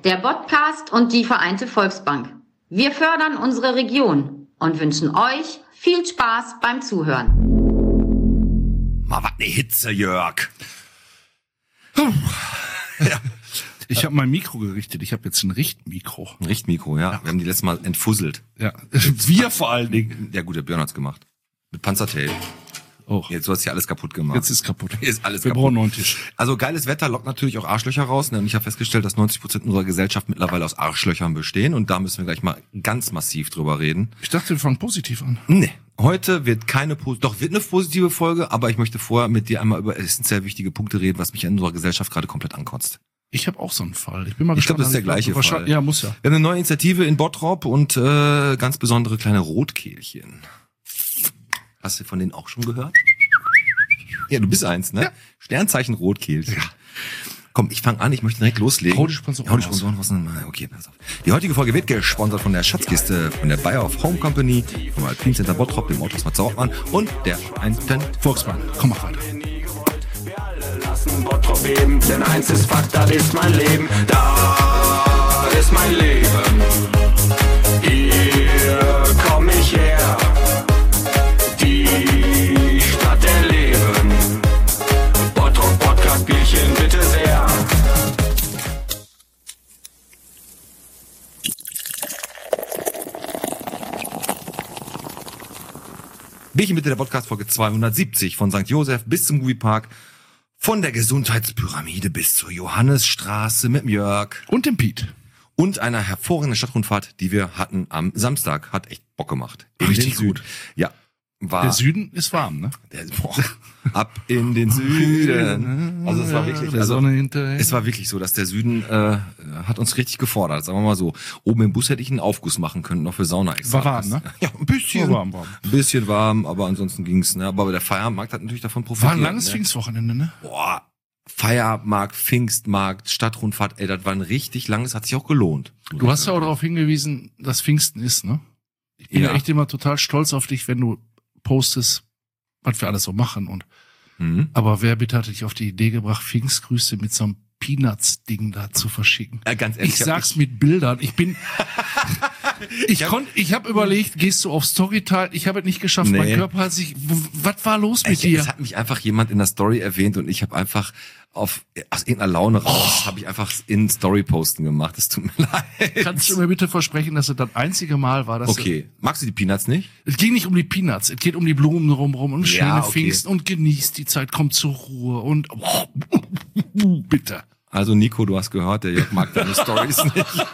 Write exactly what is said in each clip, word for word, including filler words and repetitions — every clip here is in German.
der Podcast und die Vereinte Volksbank. Wir fördern unsere Region und wünschen euch viel Spaß beim Zuhören. Mal was ne Hitze, Jörg. Ja. Ich habe mein Mikro gerichtet. Ich habe jetzt ein Richtmikro. Ein Richtmikro, ja. Wir haben die letztes Mal entfusselt. Ja, wir vor allen Dingen. Ja gut, der Björn hat's gemacht. Mit Panzertape. Oh. Jetzt, du hast hier alles kaputt gemacht. Jetzt ist kaputt. Jetzt ist alles wir kaputt. brauchen einen neuen Tisch. Also geiles Wetter lockt natürlich auch Arschlöcher raus. Und ich habe festgestellt, dass neunzig Prozent unserer Gesellschaft mittlerweile aus Arschlöchern bestehen. Und da müssen wir gleich mal ganz massiv drüber reden. Ich dachte, wir fangen positiv an. Nee. Heute wird keine, doch wird eine positive Folge, aber ich möchte vorher mit dir einmal über essentiell wichtige Punkte reden, was mich in unserer Gesellschaft gerade komplett ankotzt. Ich habe auch so einen Fall. Ich bin mal ich gespannt. Ich glaube, das ist der gleiche Fall. Ja, muss ja. Wir haben eine neue Initiative in Bottrop und äh, ganz besondere kleine Rotkehlchen. Hast du von denen auch schon gehört? Ja, du bist eins, ne? Ja. Sternzeichen Rotkehlchen. Ja. Komm, ich fange an, ich möchte direkt loslegen. Hau die Sponsoren Hau die Sponsoren raus. Okay, pass auf. Die heutige Folge wird gesponsert von der Schatzkiste, von der Bayer of Home Company, vom Alpine Center Bottrop, dem Autos Matze Ortmann und der Vereinten Volksbank. Komm mal weiter. Bottrop beben, denn eins ist Fakt, das ist mein Leben, da ist mein Leben, hier komm ich her, die Stadt der Leben, Bottrop Podcast Bierchen bitte sehr. Bierchen bitte, der Podcast Folge zweihundertsiebzig von Sankt Josef bis zum Moviepark. Von der Gesundheitspyramide bis zur Johannesstraße mit dem Jörg. Und dem Piet. Und einer hervorragenden Stadtrundfahrt, die wir hatten am Samstag. Hat echt Bock gemacht. Richtig gut. Ja. War der Süden ist warm, ne? Der, boah, ab in den Süden. Also es war wirklich, der also, Sonne hinterher. Es war wirklich so, dass der Süden äh, hat uns richtig gefordert. Sagen wir mal so. Oben im Bus hätte ich einen Aufguss machen können, noch für Sauna extra. War warm, ne? Ja, ein bisschen. War warm, warm. Ein bisschen warm, aber ansonsten ging's. Ne? Aber der Feierabendmarkt hat natürlich davon profitiert. War ein langes ne? Pfingstwochenende, ne? Boah, Feierabendmarkt, Pfingstmarkt, Stadtrundfahrt, ey, das war ein richtig langes, hat sich auch gelohnt. Du hast ja auch darauf hingewiesen, dass Pfingsten ist, ne? Ich bin ja, ja echt immer total stolz auf dich, wenn du postest, was wir alles so machen und mhm. aber wer bitte hat dich auf die Idee gebracht, Pfingstgrüße mit so einem Peanuts-Ding da zu verschicken? Ja, ganz ehrlich, ich sag's ich mit Bildern. Ich bin, ich ich konnte, ich habe überlegt, gehst du auf Storytime? Ich habe es nicht geschafft. Nee. Mein Körper hat sich, was war los mit ich, dir? Es hat mich einfach jemand in der Story erwähnt und ich habe einfach auf aus irgendeiner Laune raus oh. habe ich einfach in Story-Posten gemacht. Es tut mir leid. Kannst du mir bitte versprechen, dass es das einzige Mal war, dass okay. Du, magst du die Peanuts nicht? Es ging nicht um die Peanuts, es geht um die Blumen drumherum und schöne ja, okay. Pfingsten und genießt die Zeit, kommt zur Ruhe und oh, bitte. Also Nico, du hast gehört, der Jörg mag deine Storys nicht.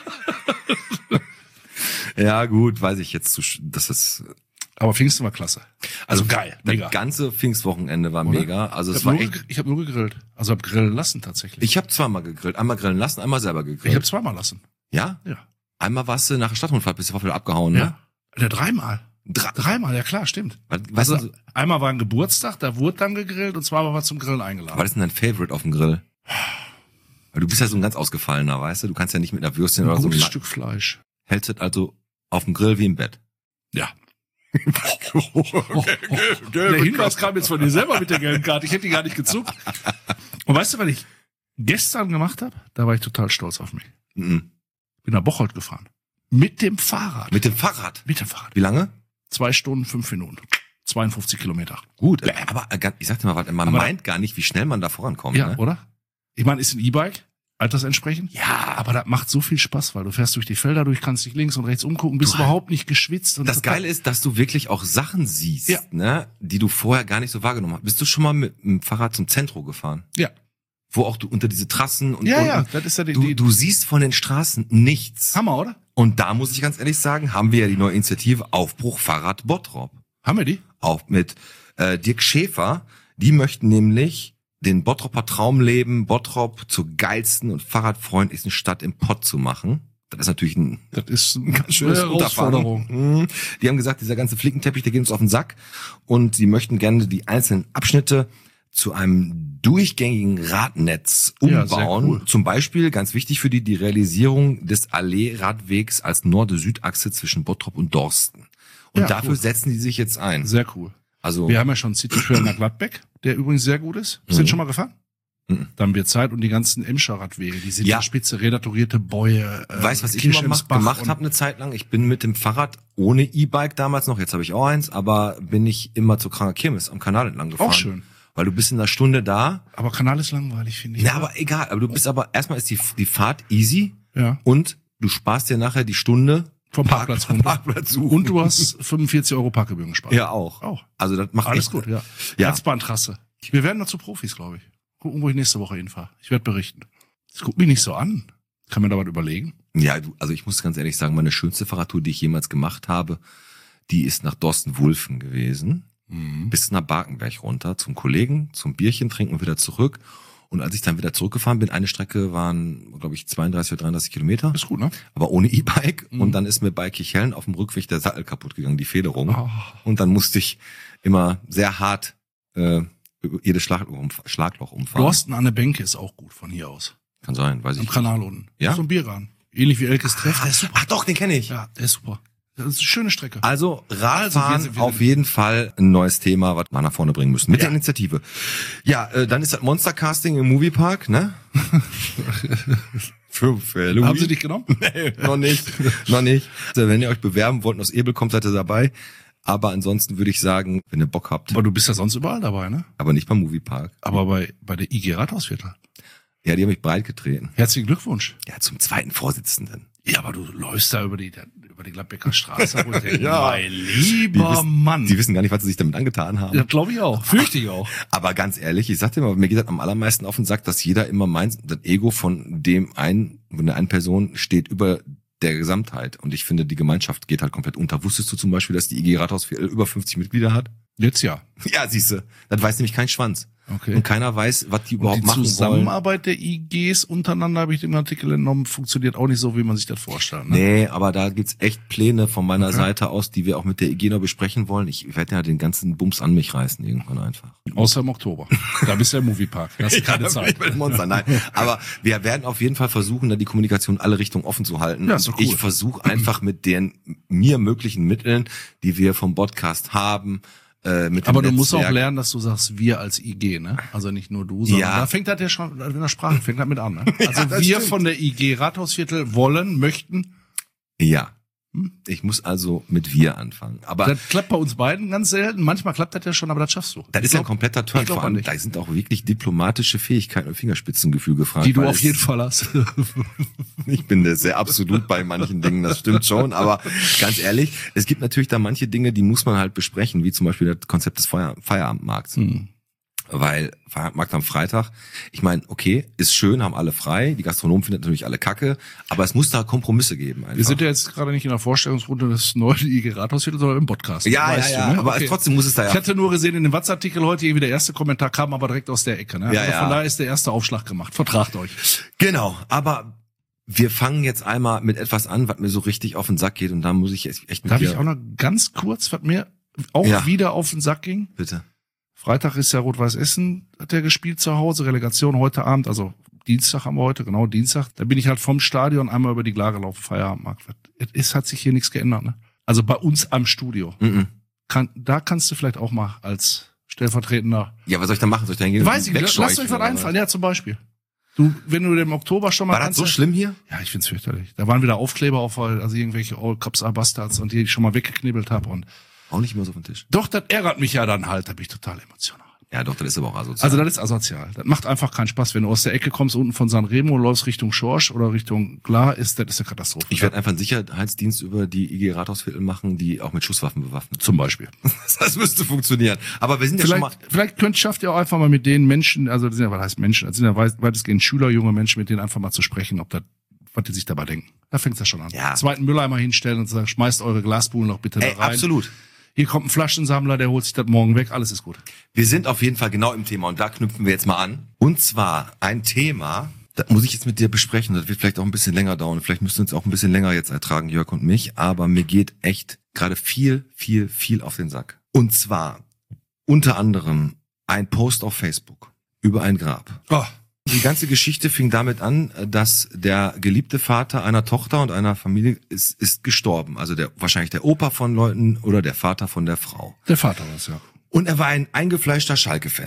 Ja gut, weiß ich jetzt, das ist. Aber Pfingsten war klasse. Also, also geil, mega. Das ganze Pfingstwochenende war Oder? mega. Also es ich war nur, echt. Ich habe nur gegrillt. Also hab grillen lassen tatsächlich. Ich habe zweimal gegrillt. Einmal grillen lassen, einmal selber gegrillt. Ich habe zweimal lassen. Ja? Ja. Einmal warst du nach der Stadtrundfahrt, bist du wieder abgehauen, ja. ne? Ja, dreimal. Drei. Dreimal, ja klar, stimmt. Was, was also, denn, einmal war ein Geburtstag, da wurde dann gegrillt und zweimal war zum Grillen eingeladen. Was ist denn dein Favorite auf dem Grill? Weil du bist ja so ein ganz ausgefallener, weißt du? Du kannst ja nicht mit einer Würstchen ein oder so. Ein gutes Stück Fleisch. Hältst du also auf dem Grill wie im Bett? Ja. oh, oh, oh. Der Hinweis kam jetzt von dir selber mit der gelben Karte. Ich hätte die gar nicht gezuckt. Und weißt du, was ich gestern gemacht habe? Da war ich total stolz auf mich. Mhm. Bin nach Bocholt gefahren. Mit dem Fahrrad. Mit dem Fahrrad? Mit dem Fahrrad. Wie lange? Zwei Stunden, fünf Minuten. zweiundfünfzig Kilometer. Gut, aber ich sag dir mal was, man aber meint gar nicht, wie schnell man da vorankommt. Ja, ne? Oder? Ich meine, ist ein E-Bike, altersentsprechend. Ja. Aber das macht so viel Spaß, weil du fährst durch die Felder durch, kannst dich links und rechts umgucken, bist du überhaupt nicht geschwitzt. Und das Geile ist, dass du wirklich auch Sachen siehst, ja. ne, die du vorher gar nicht so wahrgenommen hast. Bist du schon mal mit dem Fahrrad zum Zentrum gefahren? Ja. Wo auch du unter diese Trassen und, ja, und ja, das ist ja die, du, die, du siehst von den Straßen nichts. Hammer, oder? Und da muss ich ganz ehrlich sagen, haben wir ja die neue Initiative Aufbruch Fahrrad Bottrop. Haben wir die? Auch mit äh, Dirk Schäfer. Die möchten nämlich den Bottroper Traum leben, Bottrop zur geilsten und fahrradfreundlichsten Stadt im Pott zu machen. Das ist natürlich ein, das ist eine ganz schöne Herausforderung. Mhm. Die haben gesagt, dieser ganze Flickenteppich, der geht uns auf den Sack. Und sie möchten gerne die einzelnen Abschnitte zu einem durchgängigen Radnetz umbauen. Ja, cool. Zum Beispiel, ganz wichtig für die, die Realisierung des Allee-Radwegs als Nord-Süd-Achse zwischen Bottrop und Dorsten. Und ja, dafür cool. setzen die sich jetzt ein. Sehr cool. Also wir haben ja schon City Trail nach Gladbeck, der übrigens sehr gut ist. Bist du mhm. schon mal gefahren? Mhm. Dann wird Zeit und die ganzen Emscher-Radwege, die sind Ja. ja spitze, redatourierte Bäue. Äh, Weißt du, was ich Kirsch immer im mach, Bach gemacht und- habe eine Zeit lang? Ich bin mit dem Fahrrad ohne E-Bike damals noch, jetzt habe ich auch eins, aber bin ich immer zur Kranker Kirmes am Kanal entlang gefahren. Auch schön. Weil du bist in einer Stunde da. Aber Kanal ist langweilig, finde ich. Ja, aber egal. Aber du bist aber, erstmal ist die, die Fahrt easy Ja. und du sparst dir nachher die Stunde Vom Parkplatz runter. Parkplatz suchen. Und du hast fünfundvierzig Euro Parkgebühren gespart. Ja, auch. Auch. Also das macht Alles echt, gut, ja. Ja. Herzbahntrasse. Wir werden noch zu Profis, glaube ich. Gucken, wo ich nächste Woche hinfahre. Ich werde berichten. Das guckt mich nicht so an. Kann man da was überlegen? Ja, du, also ich muss ganz ehrlich sagen, meine schönste Fahrradtour, die ich jemals gemacht habe, die ist nach Dorsten-Wulfen gewesen. Mhm. Bis nach Barkenberg runter zum Kollegen, zum Bierchen trinken und wieder zurück. Und als ich dann wieder zurückgefahren bin, eine Strecke waren, glaube ich, zweiunddreißig oder dreiunddreißig Kilometer, Ist gut, ne? aber ohne E-Bike. Mhm. Und dann ist mir bei Kirchhellen auf dem Rückweg der Sattel kaputt gegangen, die Federung. Oh. Und dann musste ich immer sehr hart äh, jedes Schlagloch, umf- Schlagloch umfahren. Dorsten an der Bänke ist auch gut von hier aus. Kann sein, weiß ich Am nicht. Kanal unten. Ja? So ein Biergarten. Ähnlich wie Elkes Treff. Der ist super. Ach doch, den kenne ich. Ja, der ist super. Das ist eine schöne Strecke. Also Radfahren Also, wir sind wieder- auf jeden Fall ein neues Thema, was wir nach vorne bringen müssen. Mit Ja. der Initiative. Ja, äh, dann ist das Monstercasting im Moviepark, ne? für, für Halloween. Haben Sie dich genommen? Nee, noch nicht. noch nicht. Also, wenn ihr euch bewerben wollt und aus Ebel kommt, seid ihr dabei. Aber ansonsten würde ich sagen, wenn ihr Bock habt, Aber du bist ja sonst überall dabei, ne? aber nicht beim Moviepark. Aber bei, bei der I G Rathausviertel. Ja, die haben mich breit getreten. Herzlichen Glückwunsch. Ja, zum zweiten Vorsitzenden. Ja, aber du läufst da über die, über die Gladbecker Straße. Und denkst, Ja. mein lieber Die wissen- Mann. Die wissen gar nicht, was sie sich damit angetan haben. Ja, glaube ich auch. Fürchte ich auch. Aber ganz ehrlich, ich sag dir mal, mir geht das am allermeisten auf den Sack, dass jeder immer meint, das Ego von dem einen, von der einen Person steht über der Gesamtheit. Und ich finde, die Gemeinschaft geht halt komplett unter. Wusstest du zum Beispiel, dass die I G Rathausviertel über fünfzig Mitglieder hat? Jetzt ja. Ja, siehste, das weiß nämlich kein Schwanz. Okay. Und keiner weiß, was die überhaupt Und die machen wollen. Zusammenarbeit der I Gs untereinander, habe ich dem Artikel entnommen, funktioniert auch nicht so, wie man sich das vorstellt. Ne? Nee, aber da gibt's echt Pläne von meiner Okay. Seite aus, die wir auch mit der I G noch besprechen wollen. Ich werde ja den ganzen Bums an mich reißen irgendwann einfach. Außer im Oktober. Da bist du ja im Moviepark. Da hast du keine Ja, Zeit. ich bin ein Monster, nein. Aber wir werden auf jeden Fall versuchen, da die Kommunikation in alle Richtungen offen zu halten. Ja, ist doch cool. Ich versuche einfach mit den mir möglichen Mitteln, die wir vom Podcast haben, äh, mit dem Aber du musst auch Netzwerk- lernen, dass du sagst, wir als I G, ne? Also nicht nur du, sondern Ja. da fängt das ja schon, in der Sprache fängt das mit an, ne? Also das wir stimmt. von der I G Rathausviertel wollen, möchten. Ja. Hm? Ich muss also mit wir anfangen. Aber Das klappt bei uns beiden ganz selten. Manchmal klappt das ja schon, aber das schaffst du. das Ich ist ja ein glaub, kompletter Turn. ich glaub Vor an allem, dich. da sind auch wirklich diplomatische Fähigkeiten und Fingerspitzengefühl gefragt. die du weil auf es- jeden Fall hast. Ich bin da sehr absolut bei manchen Dingen, das stimmt schon. Aber ganz ehrlich, es gibt natürlich da manche Dinge, die muss man halt besprechen, wie zum Beispiel das Konzept des Feier Feierabendmarkts. Hm. Weil Feierabendmarkt am Freitag, ich meine, okay, ist schön, haben alle frei, die Gastronomen finden natürlich alle Kacke, aber es muss da Kompromisse geben einfach. Wir sind ja jetzt gerade nicht in der Vorstellungsrunde des neuen I G Rathausviertels, sondern im Podcast. ja, Weißt ja, du, ja, ne? aber Okay. trotzdem muss es da Ich ja. hatte nur gesehen, in dem Watz-Artikel heute irgendwie der erste Kommentar kam aber direkt aus der Ecke. Ne? Ja, also ja. von daher ist der erste Aufschlag gemacht. Vertragt euch. Genau, aber wir fangen jetzt einmal mit etwas an, was mir so richtig auf den Sack geht und da muss ich echt echt mit Darf dir... ich auch noch ganz kurz, was mir auch Ja. wieder auf den Sack ging? Bitte. Freitag ist ja Rot-Weiß Essen, hat der gespielt zu Hause, Relegation heute Abend, also Dienstag haben wir heute, genau Dienstag. Da bin ich halt vom Stadion einmal über die Glar gelaufen, Feierabendmarkt. Es hat sich hier nichts geändert, ne? Also bei uns am Studio. Mhm. Kann, da kannst du vielleicht auch mal als stellvertretender. Ja, was soll ich da machen? Soll ich da hingehen? Weiß ich, Wegscheuchen lasst euch was oder einfallen, ja, zum Beispiel. Du, wenn du im Oktober schon mal. War das kannst so du- schlimm hier? Ja, ich find's fürchterlich. Da waren wieder Aufkleber auf, also irgendwelche All Cops are Bastards und die ich schon mal weggeknibbelt habe und Auch nicht mehr so auf den Tisch. doch, das ärgert mich ja dann halt, da bin ich total emotional. Ja, doch, das ist aber auch asozial. Also das ist asozial. Das macht einfach keinen Spaß. Wenn du aus der Ecke kommst, unten von San Remo, läufst Richtung Schorsch oder Richtung Glar, ist das ist eine Katastrophe. Ich werde einfach einen Sicherheitsdienst über die I G Rathausviertel machen, die auch mit Schusswaffen bewaffnet zum Beispiel. sind. Das müsste funktionieren. Aber wir sind ja schon mal... Vielleicht, vielleicht könnt, schafft ihr auch einfach mal mit den Menschen, also das sind ja, was heißt Menschen, das sind ja weit- weitestgehend Schüler, junge Menschen, mit denen einfach mal zu sprechen, ob das, was die sich dabei denken. Da fängt's ja schon an. Ja. Zweiten Mülleimer hinstellen und sagen, schmeißt eure Glasbulen noch bitte Ey, da rein. absolut. Hier kommt ein Flaschensammler, der holt sich das morgen weg, alles ist gut. Wir sind auf jeden Fall genau im Thema und da knüpfen wir jetzt mal an. Und zwar ein Thema, das muss ich jetzt mit dir besprechen, das wird vielleicht auch ein bisschen länger dauern. Vielleicht müssen wir uns auch ein bisschen länger jetzt ertragen, Jörg und mich, aber mir geht echt gerade viel, viel, viel auf den Sack. Und zwar unter anderem ein Post auf Facebook über ein Grab. Oh. Die ganze Geschichte fing damit an, dass der geliebte Vater einer Tochter und einer Familie ist, ist gestorben. Also der wahrscheinlich der Opa von Leuten oder der Vater von der Frau. Der Vater war's, ja. Und er war ein eingefleischter Schalke-Fan.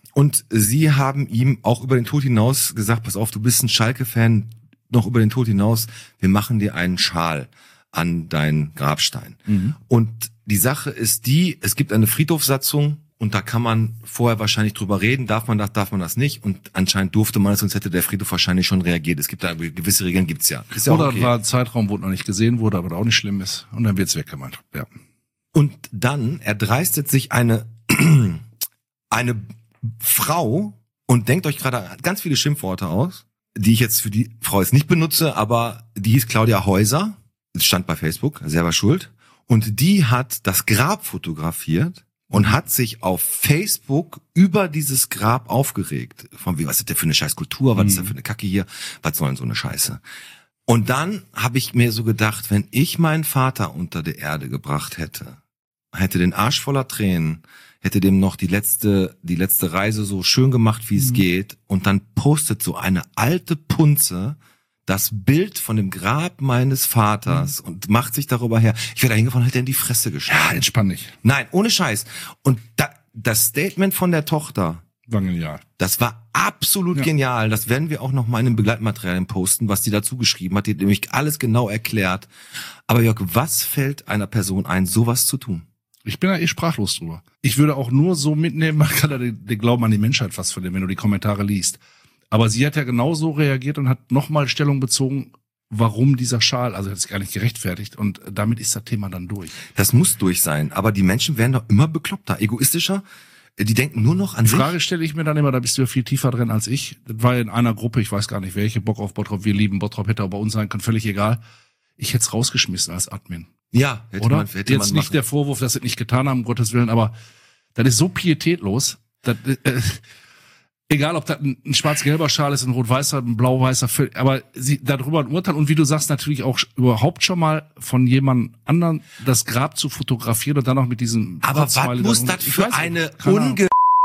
und sie haben ihm auch über den Tod hinaus gesagt, pass auf, du bist ein Schalke-Fan, noch über den Tod hinaus, wir machen dir einen Schal an deinen Grabstein. Mhm. Und die Sache ist die, es gibt eine Friedhofssatzung und da kann man vorher wahrscheinlich drüber reden, darf man das, darf man das nicht, und anscheinend durfte man es, sonst hätte der Friedhof wahrscheinlich schon reagiert. Es gibt da gewisse Regeln, gibt's ja. Ist ja Oder okay. war ein Zeitraum, wo es noch nicht gesehen wurde, aber auch nicht schlimm ist, und dann wird's weggemacht. Ja. Und dann erdreistet sich eine eine Frau und denkt euch gerade ganz viele Schimpfworte aus, die ich jetzt für die Frau jetzt nicht benutze, aber die hieß Claudia Häuser, das stand bei Facebook, selber schuld, und die hat das Grab fotografiert und hat sich auf Facebook über dieses Grab aufgeregt. Von wie, was ist das für eine scheiß Kultur, was mhm. ist das für eine Kacke hier, was soll denn so eine Scheiße? Und dann habe ich mir so gedacht, wenn ich meinen Vater unter der Erde gebracht hätte, hätte den Arsch voller Tränen, hätte dem noch die letzte die letzte Reise so schön gemacht, wie mhm. es geht, und dann postet so eine alte Punze das Bild von dem Grab meines Vaters mhm. und macht sich darüber her. Ich wäre da hingefahren, hätte in die Fresse geschlagen. Ja, entspann dich. Nein, ohne Scheiß. Und da, das Statement von der Tochter, war genial. Das war absolut ja. genial. Das werden wir auch noch mal in den Begleitmaterialien posten, was die dazu geschrieben hat. Die hat nämlich alles genau erklärt. Aber Jörg, was fällt einer Person ein, sowas zu tun? Ich bin da eh sprachlos drüber. Ich würde auch nur so mitnehmen, man kann da den, den Glauben an die Menschheit fast verlieren, wenn du die Kommentare liest. Aber sie hat ja genauso reagiert und hat nochmal Stellung bezogen, warum dieser Schal, also hat es gar nicht gerechtfertigt, und damit ist das Thema dann durch. Das muss durch sein, aber die Menschen werden doch immer bekloppter, egoistischer. Die denken nur noch an die sich. Frage stelle ich mir dann immer, da bist du ja viel tiefer drin als ich. Das war ja in einer Gruppe, ich weiß gar nicht welche, Bock auf Bottrop, wir lieben Bottrop, hätte auch bei uns sein können, völlig egal. Ich hätte es rausgeschmissen als Admin. Ja, hätte Oder? man, hätte Jetzt man nicht machen. der Vorwurf, dass sie es nicht getan haben, um Gottes Willen, aber das ist so pietätlos. Das, äh, egal, ob das ein, ein schwarz-gelber Schal ist, ein rot-weißer, ein blau-weißer, aber sie darüber ein Urteil, und wie du sagst, natürlich auch überhaupt schon mal von jemand anderen das Grab zu fotografieren und dann auch mit diesem... Aber was muss das für eine unge...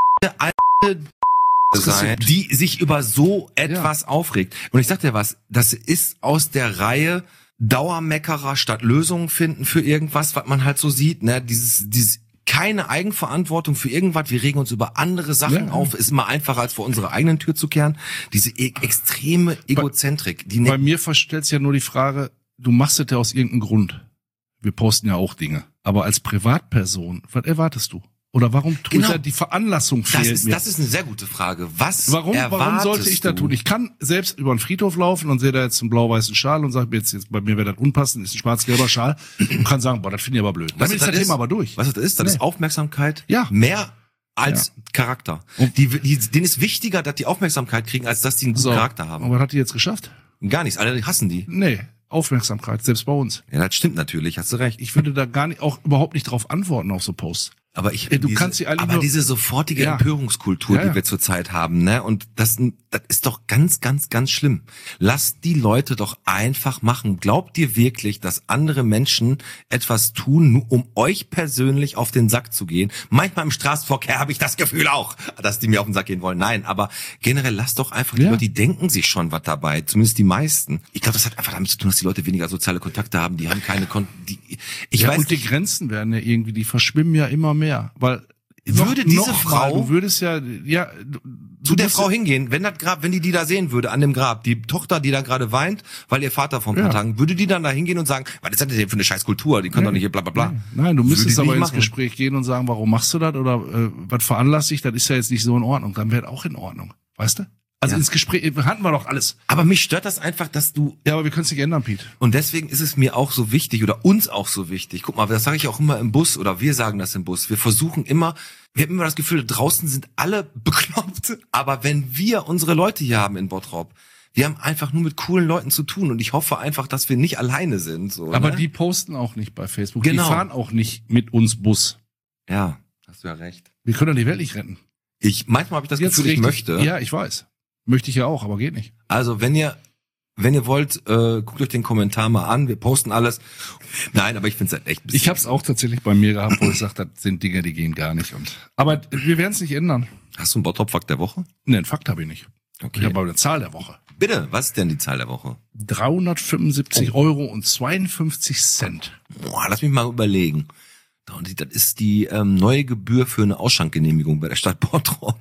alte sein, die sich über so etwas ja. aufregt? Und ich sag dir was, das ist aus der Reihe Dauermeckerer statt Lösungen finden für irgendwas, was man halt so sieht, ne, dieses, dieses keine Eigenverantwortung für irgendwas, wir regen uns über andere Sachen ja. auf, ist immer einfacher, als vor unsere eigenen Tür zu kehren. Diese e- extreme Egozentrik. Die Bei mir stellt sich ja nur die Frage, du machst das ja aus irgendeinem Grund. Wir posten ja auch Dinge. Aber als Privatperson, was erwartest du? Oder warum tut genau. die Veranlassung fehlt das ist, mir? Das ist eine sehr gute Frage. Was warum, warum sollte ich du? da tun? Ich kann selbst über einen Friedhof laufen und sehe da jetzt einen blau-weißen Schal und sage mir jetzt, jetzt bei mir wäre das unpassend, ist ein schwarz-gelber Schal, und kann sagen, boah, das finde ich aber blöd. Dann ist das, das Thema aber durch. Was das ist? Das nee. ist Aufmerksamkeit. Ja. Mehr als ja. Charakter. Und die, die, denen ist wichtiger, dass die Aufmerksamkeit kriegen, als dass die einen guten so. Charakter haben. Aber was hat die jetzt geschafft? Gar nichts. Alle hassen die. Nee. Aufmerksamkeit, selbst bei uns. Ja, das stimmt natürlich, hast du recht. Ich würde da gar nicht, auch überhaupt nicht drauf antworten auf so Posts. Aber ich, du diese, kannst die aber nur, diese sofortige ja. Empörungskultur, ja, ja. die wir zurzeit haben, ne, und das, das ist doch ganz, ganz, ganz schlimm. Lasst die Leute doch einfach machen. Glaubt ihr wirklich, dass andere Menschen etwas tun, nur um euch persönlich auf den Sack zu gehen? Manchmal im Straßenverkehr habe ich das Gefühl auch, dass die mir auf den Sack gehen wollen. Nein, aber generell lasst doch einfach die ja. Leute, die denken sich schon was dabei, zumindest die meisten. Ich glaube, das hat einfach damit zu tun, dass die Leute weniger soziale Kontakte haben, die haben keine Kon- die ich ja, weiß und die nicht. Grenzen werden ja irgendwie, die verschwimmen ja immer mehr, weil würde noch, diese noch Frau mal, du würdest ja ja du, zu der musst, Frau hingehen, wenn das Grab, wenn die die da sehen würde an dem Grab, die Tochter, die da gerade weint, weil ihr Vater vor ein paar ja. Tagen, würde die dann da hingehen und sagen, was ist das denn für eine scheiß Kultur, die kann nee. doch nicht hier bla bla bla. Nee. Nein, du müsstest aber ins machen. Gespräch gehen und sagen, warum machst du das, oder äh, was veranlasst dich, das ist ja jetzt nicht so in Ordnung, dann wäre auch in Ordnung, weißt du? Also ja. ins Gespräch hatten wir doch alles. Aber mich stört das einfach, dass du... Ja, aber wir können es nicht ändern, Pete. Und deswegen ist es mir auch so wichtig, oder uns auch so wichtig. Guck mal, das sage ich auch immer im Bus, oder wir sagen das im Bus. Wir versuchen immer, wir haben immer das Gefühl, draußen sind alle bekloppt. Aber wenn wir unsere Leute hier haben in Bottrop, wir haben einfach nur mit coolen Leuten zu tun. Und ich hoffe einfach, dass wir nicht alleine sind. So, aber ne? die posten auch nicht bei Facebook. Genau. Die fahren auch nicht mit uns Bus. Ja, hast du ja recht. Wir können die Welt nicht retten. Ich, manchmal habe ich das Jetzt Gefühl, ich richtig, möchte. Ja, ich weiß. Möchte ich ja auch, aber geht nicht. Also, wenn ihr, wenn ihr wollt, äh, guckt euch den Kommentar mal an. Wir posten alles. Nein, aber ich finde es halt echt ein bisschen. Ich habe es auch tatsächlich bei mir gehabt, wo ich sage, das sind Dinge, die gehen gar nicht. Und aber wir werden es nicht ändern. Hast du einen Bottrop-Fakt der Woche? Nee, einen Fakt habe ich nicht. Okay. Ich habe aber eine Zahl der Woche. Bitte, was ist denn die Zahl der Woche? dreihundertfünfundsiebzig oh. Euro und zweiundfünfzig Cent. Boah, lass mich mal überlegen. Das ist die ähm, neue Gebühr für eine Ausschankgenehmigung bei der Stadt Bottrop.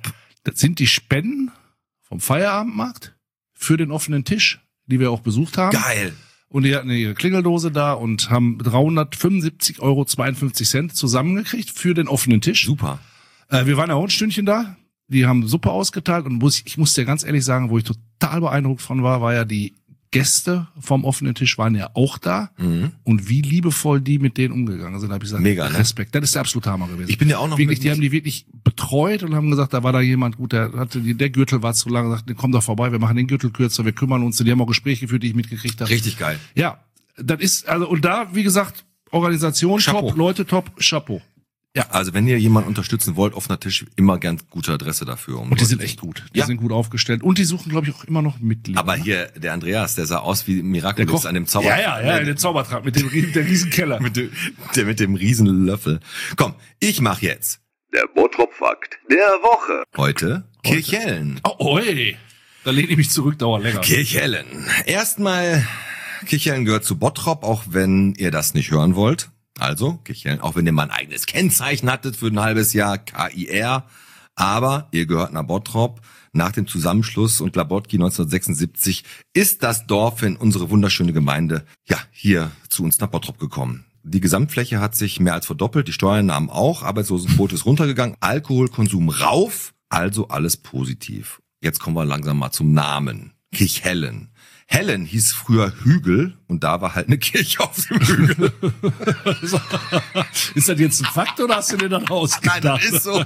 Das sind die Spenden vom Feierabendmarkt für den offenen Tisch, die wir auch besucht haben. Geil. Und die hatten ihre Klingeldose da und haben dreihundertfünfundsiebzig Euro zweiundfünfzig Cent zusammengekriegt für den offenen Tisch. Super. Äh, wir waren ja auch ein Stündchen da. Die haben Suppe ausgeteilt und muss, ich muss dir ganz ehrlich sagen, wo ich total beeindruckt von war, war ja die Gäste vom offenen Tisch waren ja auch da Mhm. und wie liebevoll die mit denen umgegangen sind, habe ich gesagt, Mega, ne? Respekt. Das ist der absolute Hammer gewesen. Ich bin ja auch noch wirklich, mit- die haben die wirklich betreut und haben gesagt, da war da jemand, gut, der hatte die, der Gürtel war zu lang, sagt, komm doch vorbei, wir machen den Gürtel kürzer, wir kümmern uns. Die haben auch Gespräche geführt, die ich mitgekriegt habe. Richtig geil. Ja, das ist, also, und da, wie gesagt, Organisation Chapeau. top, Leute top, Chapeau. Ja, also wenn ihr jemanden unterstützen wollt, offener Tisch, immer gern gute Adresse dafür. Um Und die sind echt gut. Die Ja. sind gut aufgestellt. Und die suchen, glaube ich, auch immer noch Mitglieder. Aber hier, der Andreas, der sah aus wie der Miraculous Koch an dem Zauber. Ja, ja, ja, den Zaubertrank mit dem riesen, der Riesenkeller. mit dem, der mit dem riesen Löffel. Komm, ich mach jetzt. Der Bottrop-Fakt der Woche. Heute Kirchhellen. Oh, oi. Da lehne ich mich zurück, dauert länger. Kirchhellen. Erstmal, Kirchhellen gehört zu Bottrop, auch wenn ihr das nicht hören wollt. Also, Kirchhellen, auch wenn ihr mal ein eigenes Kennzeichen hattet für ein halbes Jahr, K I R. Aber ihr gehört nach Bottrop. Nach dem Zusammenschluss und Glabotki neunzehnhundertsechsundsiebzig ist das Dorf in unsere wunderschöne Gemeinde, ja, hier zu uns nach Bottrop gekommen. Die Gesamtfläche hat sich mehr als verdoppelt, die Steuereinnahmen auch, Arbeitslosenquote ist runtergegangen, Alkoholkonsum rauf, also alles positiv. Jetzt kommen wir langsam mal zum Namen. Kirchhellen. Hellen hieß früher Hügel und da war halt eine Kirche auf dem Hügel. Ist das jetzt ein Fakt oder hast du dir das ausgedacht? Nein, das ist so.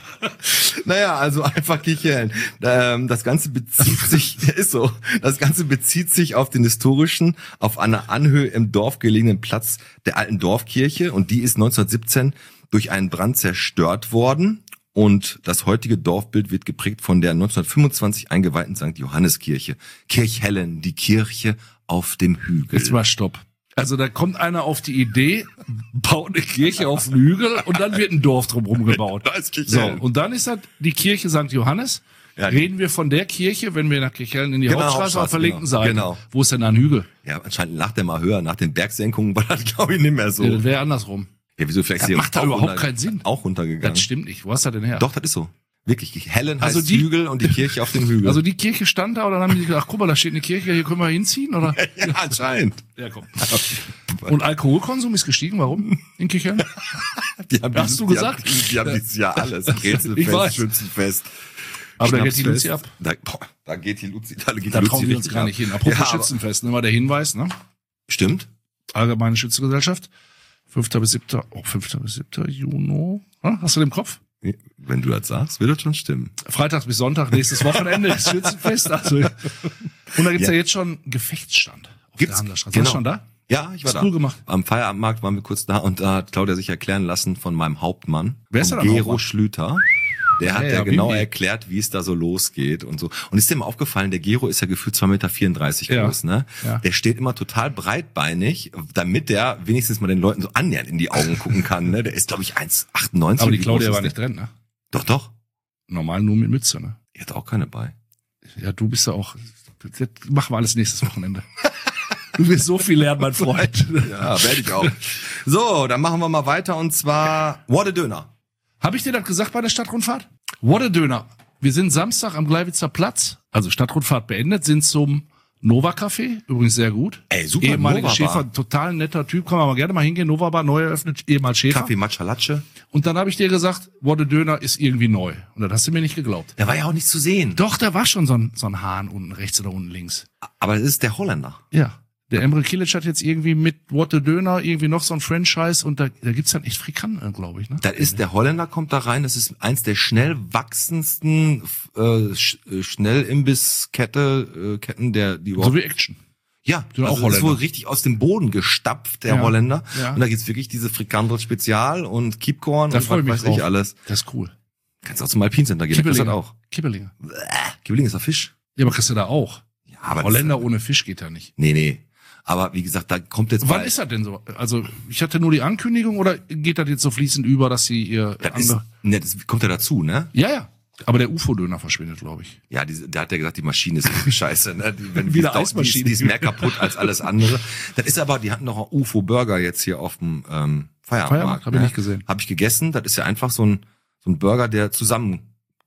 Naja, also einfach Kirchhellen. Ähm, das Ganze bezieht sich, ist so, das Ganze bezieht sich auf den historischen, auf einer Anhöhe im Dorf gelegenen Platz der alten Dorfkirche und die ist neunzehnhundertsiebzehn durch einen Brand zerstört worden. Und das heutige Dorfbild wird geprägt von der neunzehnhundertfünfundzwanzig eingeweihten Sankt Johanneskirche. Kirchhellen, die Kirche auf dem Hügel. Jetzt mal Stopp. Also da kommt einer auf die Idee, baut eine Kirche auf den Hügel und dann wird ein Dorf drumherum gebaut. Da ist So, Kirchhellen. und dann ist das die Kirche Sankt Johannes. Ja, Reden wir von der Kirche, wenn wir nach Kirchhellen in die Genau, Hauptstraße auf der Hauptstraße, linken genau. Seite. Genau. Wo ist denn da ein Hügel? Ja, anscheinend lacht er mal höher. Nach den Bergsenkungen war das, glaube ich, nicht mehr so. Ja, das wäre andersrum. Ja, wieso vielleicht Das ist die macht da auch überhaupt runter- keinen Sinn. Auch runtergegangen. Das stimmt nicht. Wo hast du denn her? Doch, das ist so. Wirklich. Hellen heißt Also die- Hügel und die Kirche auf dem Hügel. Also die Kirche stand da und dann haben die gedacht, guck mal, da steht eine Kirche, hier können wir hinziehen, oder? ja, anscheinend. Ja, komm. Und Alkoholkonsum ist gestiegen, warum? In Kirchhellen? Die haben Hast dieses, du die gesagt? Haben, die haben dieses Jahr alles. Ich Rätselfest, weiß. Schützenfest. Aber da geht die Schnapsfest. Luzi ab. Da, boah, da geht die Luzi, da geht Da die trauen Luzi wir uns richtig gar ab. nicht hin. Apropos ja, aber- Schützenfest, ne, mal der Hinweis, ne? Stimmt. Allgemeine Schützengesellschaft. fünfter bis siebter Oh, fünfter bis siebter Juni. Ja, hast du den im Kopf? Wenn du das sagst, wird das schon stimmen. Freitag bis Sonntag, nächstes Wochenende ist Schützenfest. Also. Und da gibt's ja. Ja. jetzt schon Gefechtsstand. Auf Gibt's? der Handelstraße. Genau. Warst du schon da? Ja, ich war Ist da. cool gemacht. Am Feierabendmarkt waren wir kurz da und da hat Claudia sich erklären lassen von meinem Hauptmann. Wer ist von denn dein Gero Hauptmann? Schlüter. Der hat Ja, ja, ja, genau Bibi. erklärt, wie es da so losgeht und so. Und ist dir mal aufgefallen, der Gero ist ja gefühlt zwei Meter vierunddreißig Ja. groß, ne? Ja. Der steht immer total breitbeinig, damit der wenigstens mal den Leuten so annähernd in die Augen gucken kann, ne? Der ist, glaube ich, eins Komma achtundneunzig. Aber die Wie Claudia groß war ist nicht der? drin, ne? Doch, doch. Normal nur mit Mütze, ne? Die hat auch keine bei. Ja, du bist ja auch. Das machen wir alles nächstes Wochenende. Du wirst so viel lernen, mein Freund. Ja, werde ich auch. So, dann machen wir mal weiter und zwar What a Döner. Habe ich dir das gesagt bei der Stadtrundfahrt? What a Döner. Wir sind Samstag am Gleiwitzer Platz, also Stadtrundfahrt beendet, sind zum Nova Café, übrigens sehr gut. Ey, super, Ehemaliger Nova Bar. Schäfer, total netter Typ, kann man mal gerne mal hingehen. Nova Bar, neu eröffnet, ehemals Schäfer. Kaffee Matcha Latte. Und dann habe ich dir gesagt, What a Döner ist irgendwie neu. Und das hast du mir nicht geglaubt. Der war ja auch nicht zu sehen. Doch, da war schon so ein, so ein Hahn unten rechts oder unten links. Aber es ist der Holländer. Ja. Der Emre Kilic hat jetzt irgendwie mit What a Döner irgendwie noch so ein Franchise und da, da gibt's dann echt Frikanden, glaube ich, ne? Da ist der Holländer kommt da rein. Das ist eins der schnell wachsendsten äh, sch, äh, Schnellimbisskette äh, Ketten der die überhaupt. So wie Action. Ja, Sind auch also das ist wohl Holländer. richtig aus dem Boden gestapft der Ja, Holländer. ja. Und da gibt's wirklich diese Frikandel Spezial und Keepcorn Da und freue was ich mich weiß drauf. ich alles. Das ist cool. Kannst auch zum Alpincenter gehen. Da kostet Kibbelinge. auch. Kibbelinge. Kibbeling ist doch Fisch. Ja, aber kriegst du da auch. Ja, aber das- Holländer ohne Fisch geht ja nicht. Nee, nee. Aber wie gesagt, da kommt jetzt Wann bald- ist das denn so? Also, ich hatte nur die Ankündigung oder geht das jetzt so fließend über, dass sie ihr das, ist, andere... ne, das kommt ja dazu, ne? Ja, ja. Aber der U F O-Döner verschwindet, glaube ich. Ja, die, da hat er gesagt, die Maschine ist irgendwie scheiße. Ne? Die, wenn, Wieder die, ist- Eismaschine. Die, ist- die ist mehr kaputt als alles andere. Das ist aber, die hatten noch einen U F O-Burger jetzt hier auf dem ähm, Feierabendmarkt. Feierabend? Hab ich ne? nicht gesehen. Habe ich gegessen. Das ist ja einfach so ein so ein Burger, der zusammengeschnitten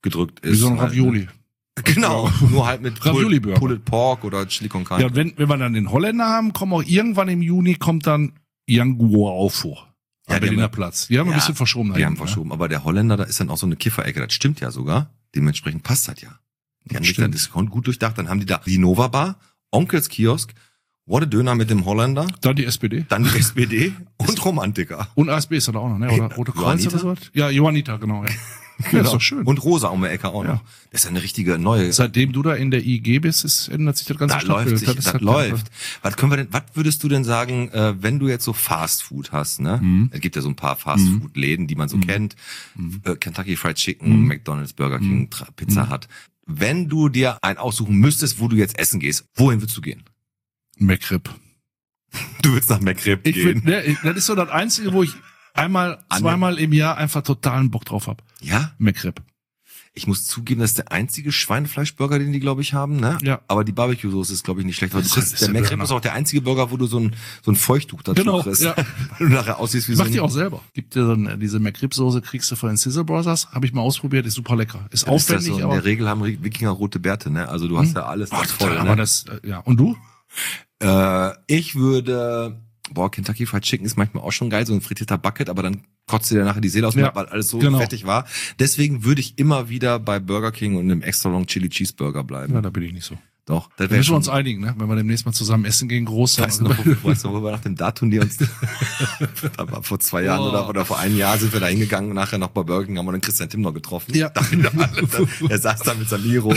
gedrückt ist. Wie so ein halt, Ravioli. ne? Genau, nur halt mit Ravioli-Burger. Pulled Pork oder Chili con Carne. Ja, und wenn, wenn wir dann den Holländer haben, kommen auch irgendwann im Juni, kommt dann Yanguo vor. Ja, Am die Berliner haben- Platz. Die haben Ja, ein bisschen verschoben. Die haben dahin, verschoben, aber der Holländer, da ist dann auch so eine Kifferecke, das stimmt ja sogar. Dementsprechend passt das ja. Die haben sich dann Stimmt. Discount gut durchdacht, dann haben die da die Nova Bar, Onkels Kiosk, What a Döner mit dem Holländer, Ne? Dann die S P D. dann die S P D und Romantiker. Und A S B ist da auch noch, ne? Oder Rote Kreuz Johanniter? oder so was? Ja, Johanniter, genau, ja. Ja, ist doch schön. Und Rosa um die Ecke auch Ja. noch. Das ist eine richtige neue. Seitdem du da in der I G bist, ist, ändert sich das ganze Da läuft sich, ist das halt- läuft. Was können wir denn, was würdest du denn sagen, äh, wenn du jetzt so Fast Food hast, ne? Mhm. Es gibt ja so ein paar Fast Food Läden, die man so kennt. Äh, Kentucky Fried Chicken, Mhm. McDonald's, Burger King, Tra- Pizza Hut. Wenn du dir einen aussuchen müsstest, wo du jetzt essen gehst, wohin würdest du gehen? McRib. Du willst nach McRib Ich gehen. find, ne, ich- das ist so das Einzige, wo ich einmal, An- zweimal im Jahr einfach totalen Bock drauf hab. Ja? McRib. Ich muss zugeben, das ist der einzige Schweinefleischburger, den die, glaube ich, haben, ne? Ja. Aber die Barbecue-Soße ist, glaube ich, nicht schlecht. Weil du Das kriegst, ist der der McRib Burner. ist auch der einzige Burger, wo du so ein, so ein Feuchttuch dazu Genau, kriegst. ja. Weil du nachher aussiehst wie so Mach ein... die auch selber. Gibt dir dann diese McRib-Soße, kriegst du von den Sizzle Brothers. Habe ich mal ausprobiert, ist super lecker. Ist Ist das aufwendig, so? In aber... der Regel haben Wikinger rote Bärte, ne? Also du hast ja alles Boah, das voll, total, ne? aber das, äh, ja. Und du? Äh, ich würde, boah, Kentucky Fried Chicken ist manchmal auch schon geil, so ein frittierter Bucket, aber dann kotzt dir nachher die Seele aus, Ja, weil alles so genau. fettig war. Deswegen würde ich immer wieder bei Burger King und einem extra long Chili Cheeseburger bleiben. Ja, da bin ich nicht so. Doch, das Da wäre müssen wir schon. uns einigen, ne? Wenn wir demnächst mal zusammen essen gehen, groß. Weißt du noch, wo, weißt du, wo wir nach dem Dart-Turnier uns, da war vor zwei Jahren Oh. oder, oder vor einem Jahr sind wir da hingegangen und nachher noch bei Burger King haben wir dann Christian Tim noch getroffen. Ja. Da, da, er saß da mit Samiro.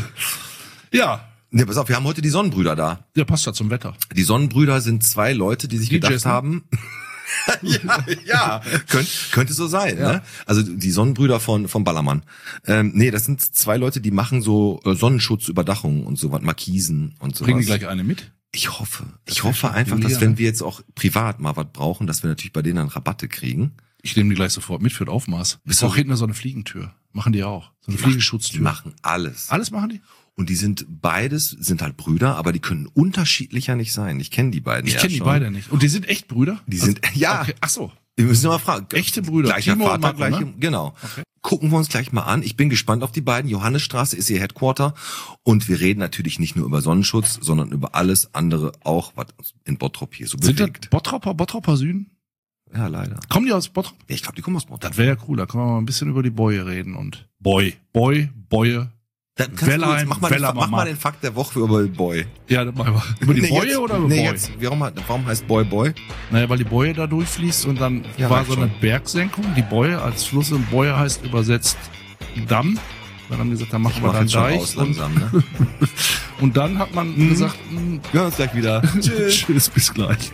Ja, Ne, pass auf, wir haben heute die Sonnenbrüder da. der passt ja zum Wetter. Die Sonnenbrüder sind zwei Leute, die sich D Js, gedacht ne? haben. ja, ja, könnte, könnte so sein, ne? Also die Sonnenbrüder von von Ballermann. Ähm, nee, das sind zwei Leute, die machen so äh, Sonnenschutzüberdachungen und so was, Markisen und so. Bringen die gleich eine mit? Ich hoffe. Das Ich wär hoffe schon einfach, cool, dass ja. wenn wir jetzt auch privat mal was brauchen, dass wir natürlich bei denen dann Rabatte kriegen. Ich nehme die gleich sofort mit für das Aufmaß. Bist Ist du- auch hinten so eine Fliegentür. Machen die auch. So eine Die Fliegenschutztür. machen alles. Alles machen die? Und die sind beides, sind halt Brüder, aber die können unterschiedlicher nicht sein. Ich kenne die beiden Ich ja kenne die schon. beide nicht. Und die sind echt Brüder? Die sind, ja. Okay. Ach so. Wir müssen mal fragen. Echte Brüder. Gleicher Timo und Vater, Marco, gleiche, ne? genau. Okay. Gucken wir uns gleich mal an. Ich bin gespannt auf die beiden. Johannesstraße ist ihr Headquarter. Und wir reden natürlich nicht nur über Sonnenschutz, sondern über alles andere auch, was uns in Bottrop hier so Sind das bewegt. Bottropper, Bottropper Süden? Ja, leider. Kommen die aus Bottrop? Ja, ich glaube, die kommen aus Bottrop. Das wäre ja cool. Da können wir mal ein bisschen über die Boye reden und Boy. Boy, Boye. Dann kannst du Wellheim, jetzt, mach, mal den, Weller mach mal Mama. den Fakt der Woche über Boy. Ja, das machen wir. Über die Nee, Boye jetzt, oder über nee, Boy? jetzt, warum, warum heißt Boy Boy? Naja, weil die Boye da durchfließt und dann Ja, war reicht so eine schon. Bergsenkung. Die Boye als Fluss und Boye heißt übersetzt Damm. Dann haben die gesagt, dann machen Ich wir mach dann jetzt schon Deich. aus Und, langsam, ne? und dann hat man Mhm. gesagt, mh, Wir hören uns gleich wieder. Tschüss. tschüss, bis gleich.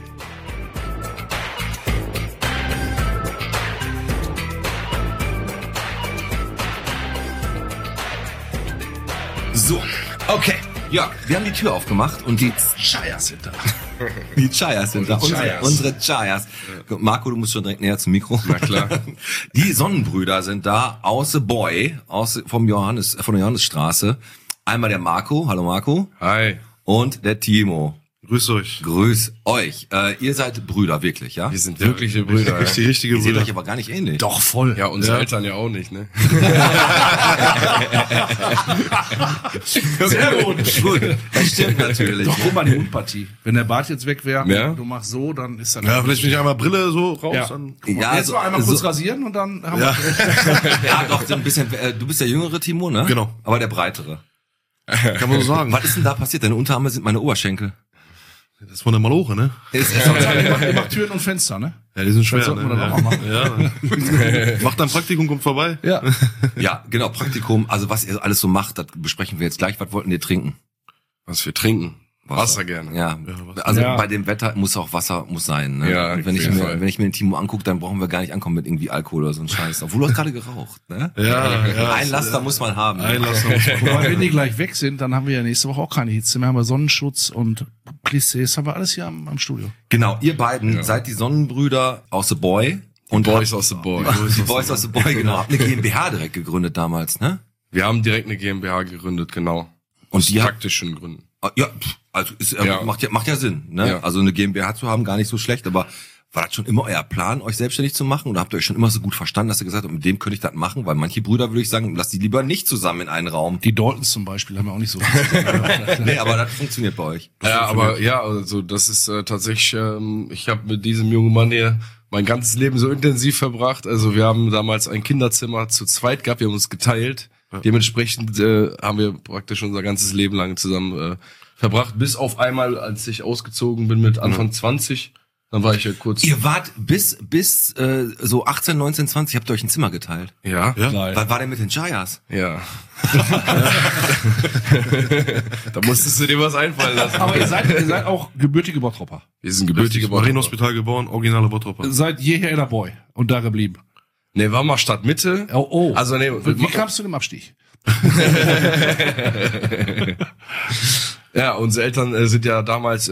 So, okay. Ja, wir haben die Tür aufgemacht und die Chayas sind da. Die Chayas sind da. Unsere Unsere, Chayas. unsere Chayas. Marco, du musst schon direkt näher zum Mikro. Na klar. Die Sonnenbrüder sind da aus The Boy, aus vom Johannes, von der Johannesstraße. Einmal der Marco, hallo Marco, Hi. und der Timo. Grüß euch. Grüß euch. Äh, ihr seid Brüder, wirklich, ja? Wir sind wirkliche Brüder. Richtig, Ja, richtige Ihr seht Brüder. euch aber gar nicht ähnlich. Doch, voll. ja unsere Ja. Eltern ja auch nicht, ne? Sehr gut. Gut, das stimmt natürlich. Doch, guck mal, die Unpartie. Wenn der Bart jetzt weg wäre, Ja. du machst so, dann ist das... Ja, vielleicht bin ich einmal Brille so raus. Ja. Dann, Ja, Jetzt so, noch einmal kurz so, rasieren und dann haben ja. wir... ja, doch, so ein bisschen, äh, du bist der jüngere Timo, ne? Genau. Aber der breitere. Kann man so sagen. Was ist denn da passiert? Deine Unterarme sind meine Oberschenkel. Das ist von der Maloche, ne? Ist, ist, Ihr macht, ihr macht Türen und Fenster, ne? Ja, die sind schwer. Das sollten wir Ne? dann auch mal machen. Ja, ja. Macht ein Praktikum, kommt vorbei. Ja. ja, genau, Praktikum. Also was ihr alles so macht, das besprechen wir jetzt gleich. Was wollten ihr trinken? Was wir trinken. Wasser gerne. Ja, Wasser. also Ja. bei dem Wetter muss auch Wasser muss sein. Ne? Ja, Und wenn auf ich jeden mir, Fall. wenn ich mir den Timo angucke, dann brauchen wir gar nicht ankommen mit irgendwie Alkohol oder so ein Scheiß. Obwohl du hast gerade geraucht. Ne? Ja, ja. Ein Laster muss man haben. Einlassen muss man. Wobei, wenn die gleich weg sind, dann haben wir ja nächste Woche auch keine Hitze mehr. Haben wir Sonnenschutz und Plissés, haben wir alles hier am, am Studio. Genau, ihr beiden seid die Sonnenbrüder aus The Boy. Und Boys habt- aus The Boy. Die Boys aus The Boy, genau. Habt eine GmbH direkt gegründet damals, ne? Wir haben direkt eine GmbH gegründet, genau. Und Aus die hat- praktischen Gründen. Ja, pff, also ist, äh, Ja. macht ja macht ja Sinn, ne? Ja. Also eine GmbH zu haben gar nicht so schlecht, aber War das schon immer euer Plan, euch selbstständig zu machen? Oder habt ihr euch schon immer so gut verstanden, dass ihr gesagt habt, mit dem könnte ich das machen? Weil manche Brüder, würde ich sagen, lasst die lieber nicht zusammen in einen Raum. Die Daltons zum Beispiel haben ja auch nicht so. Nee, aber das funktioniert bei euch. Ja, aber ja, also das ist äh, tatsächlich, ähm, ich habe mit diesem jungen Mann hier mein ganzes Leben so intensiv verbracht. Also wir haben damals ein Kinderzimmer zu zweit gehabt, wir haben uns geteilt. Ja. Dementsprechend äh, haben wir praktisch unser ganzes Leben lang zusammen äh, verbracht. Bis auf einmal, als ich ausgezogen bin mit Anfang mhm. zwanzig. Dann war ich ja kurz. Ihr wart bis bis äh, so achtzehn, neunzehn, zwanzig, habt ihr euch ein Zimmer geteilt? Ja. Ja. Wann war der mit den Chayas? Ja. Da musstest du dir was einfallen lassen. Aber ihr seid, ihr seid auch gebürtige Bottropper. Wir sind gebürtige Bottropper. Marienhospital geboren, originale Bottropper. Seid jeher in der Boy und da geblieben. Nee, war mal Stadtmitte. Oh, oh. Also nee, Wie kamst du dem Abstieg? Ja, unsere Eltern äh, sind ja damals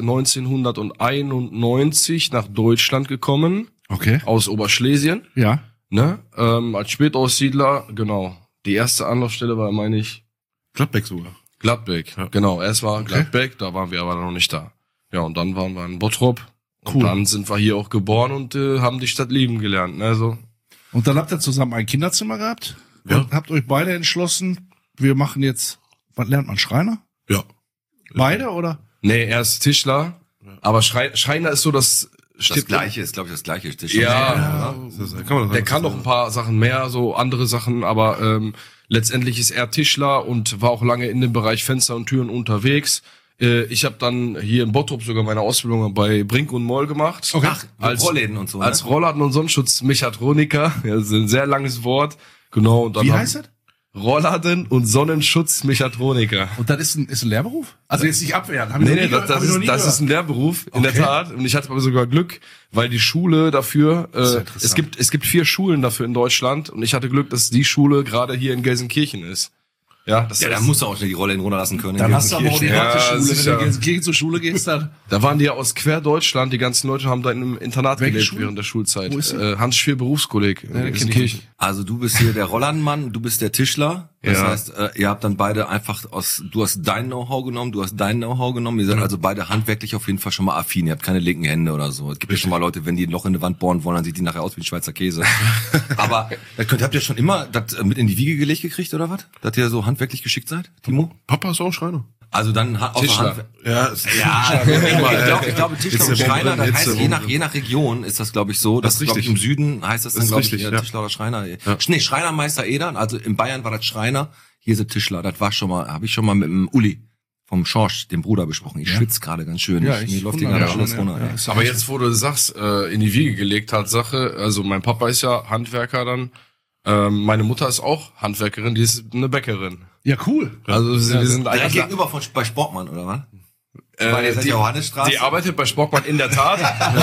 neunzehnhunderteinundneunzig nach Deutschland gekommen. Okay. Aus Oberschlesien. Ja. Ne? Ähm, als Spätaussiedler, genau. Die erste Anlaufstelle war, meine ich, Gladbeck sogar. Gladbeck. Ja. Genau, erst war Gladbeck, da waren wir aber noch nicht da. Ja, und dann waren wir in Bottrop. Und Cool. dann sind wir hier auch geboren und äh, haben die Stadt lieben gelernt. Ne? Also, Und dann habt ihr zusammen ein Kinderzimmer gehabt. Ja. Und habt euch beide entschlossen, wir machen jetzt, was lernt man, Schreiner? Ja. Beide, oder? nee, er ist Tischler, aber Schrei Schreiner ist so das... Das Gleiche ist, glaube ich, das Gleiche. Das ist schon Ja, Das kann man das der kann noch ein paar Sachen mehr, so andere Sachen, aber ähm, letztendlich ist er Tischler und war auch lange in dem Bereich Fenster und Türen unterwegs. Äh, ich habe dann hier in Bottrop sogar meine Ausbildung bei Brink und Moll gemacht. Okay. Ach, als Rollläden und so. Ne? Als Rollladen- und Sonnenschutzmechatroniker. Ja, das ist ein sehr langes Wort. Genau. Und dann Wie haben- heißt das? Rollladen- und Sonnenschutzmechatroniker. Und das ist ein, ist ein Lehrberuf? Also jetzt nicht abwehren. Hab ich Nee, noch nee, nie das, gehört, hab das, ich noch ist, nie das gehört. ist ein Lehrberuf, in Okay. der Tat. Und ich hatte aber sogar Glück, weil die Schule dafür, ist ja äh, interessant. es gibt es gibt vier Schulen dafür in Deutschland und ich hatte Glück, dass die Schule gerade hier in Gelsenkirchen ist. Ja, das Ja, da heißt, musst du auch schnell die Rolle runterlassen können. Dann hast du aber auch die Ja, harte Schule. Wenn sicher. du in Gelsenkirchen zur Schule gehst, dann... da waren die ja aus quer Deutschland, die ganzen Leute haben da in einem Internat Welche gelebt Schule? während der Schulzeit. Wo ist sie? Äh, Hans Schwier Berufskolleg in Ja, den kenn ich Gelsenkirchen. nicht. Also du bist hier der Rollladenmann, du bist der Tischler. Das Ja. heißt, äh, ihr habt dann beide einfach aus, du hast dein Know-how genommen, du hast dein Know-how genommen. Ihr seid also beide handwerklich auf jeden Fall schon mal affin. Ihr habt keine linken Hände oder so. Es gibt ja schon mal Leute, wenn die ein Loch in die Wand bohren wollen, dann sieht die nachher aus wie ein Schweizer Käse. Aber das könnt, habt ihr schon immer das äh, mit in die Wiege gelegt gekriegt oder was? Dass ihr so handwerklich geschickt seid, Timo? Papa ist auch Schreiner. Also dann ha- außer Tischler. Handwer- Ja, ist Ja, ich glaube, ich glaube Tischler Jetzt und der Schreiner, Bombe, das jetzt heißt, der je nach, Bombe. je nach Region ist das, glaube ich, so. Das Das ist glaube ich, richtig. im Süden heißt das dann, Das ist glaube ich, richtig, eher ja. Tischler oder Schreiner. Ja. Nee, Schreinermeister Edern, also in Bayern war das Schreiner, hier ist es Tischler. Das war schon mal, habe ich schon mal mit dem Uli vom Schorsch, dem Bruder, besprochen. Ich Ja. schwitze gerade ganz schön. Ja, ich, ich mir läuft hier wundere gerade mich alles schon, runter. ja. ey. Ist Aber jetzt, wo du sagst, äh, in die Wiege gelegt, Tatsache, also mein Papa ist ja Handwerker dann, ähm, meine Mutter ist auch Handwerkerin, die ist eine Bäckerin. Ja, cool. Also wir sind, wir sind Direkt also, gegenüber von, bei Sportmann, oder was? äh, Weil ihr seid die, ja Johannesstraße. die arbeitet bei Sportmann in der Tat.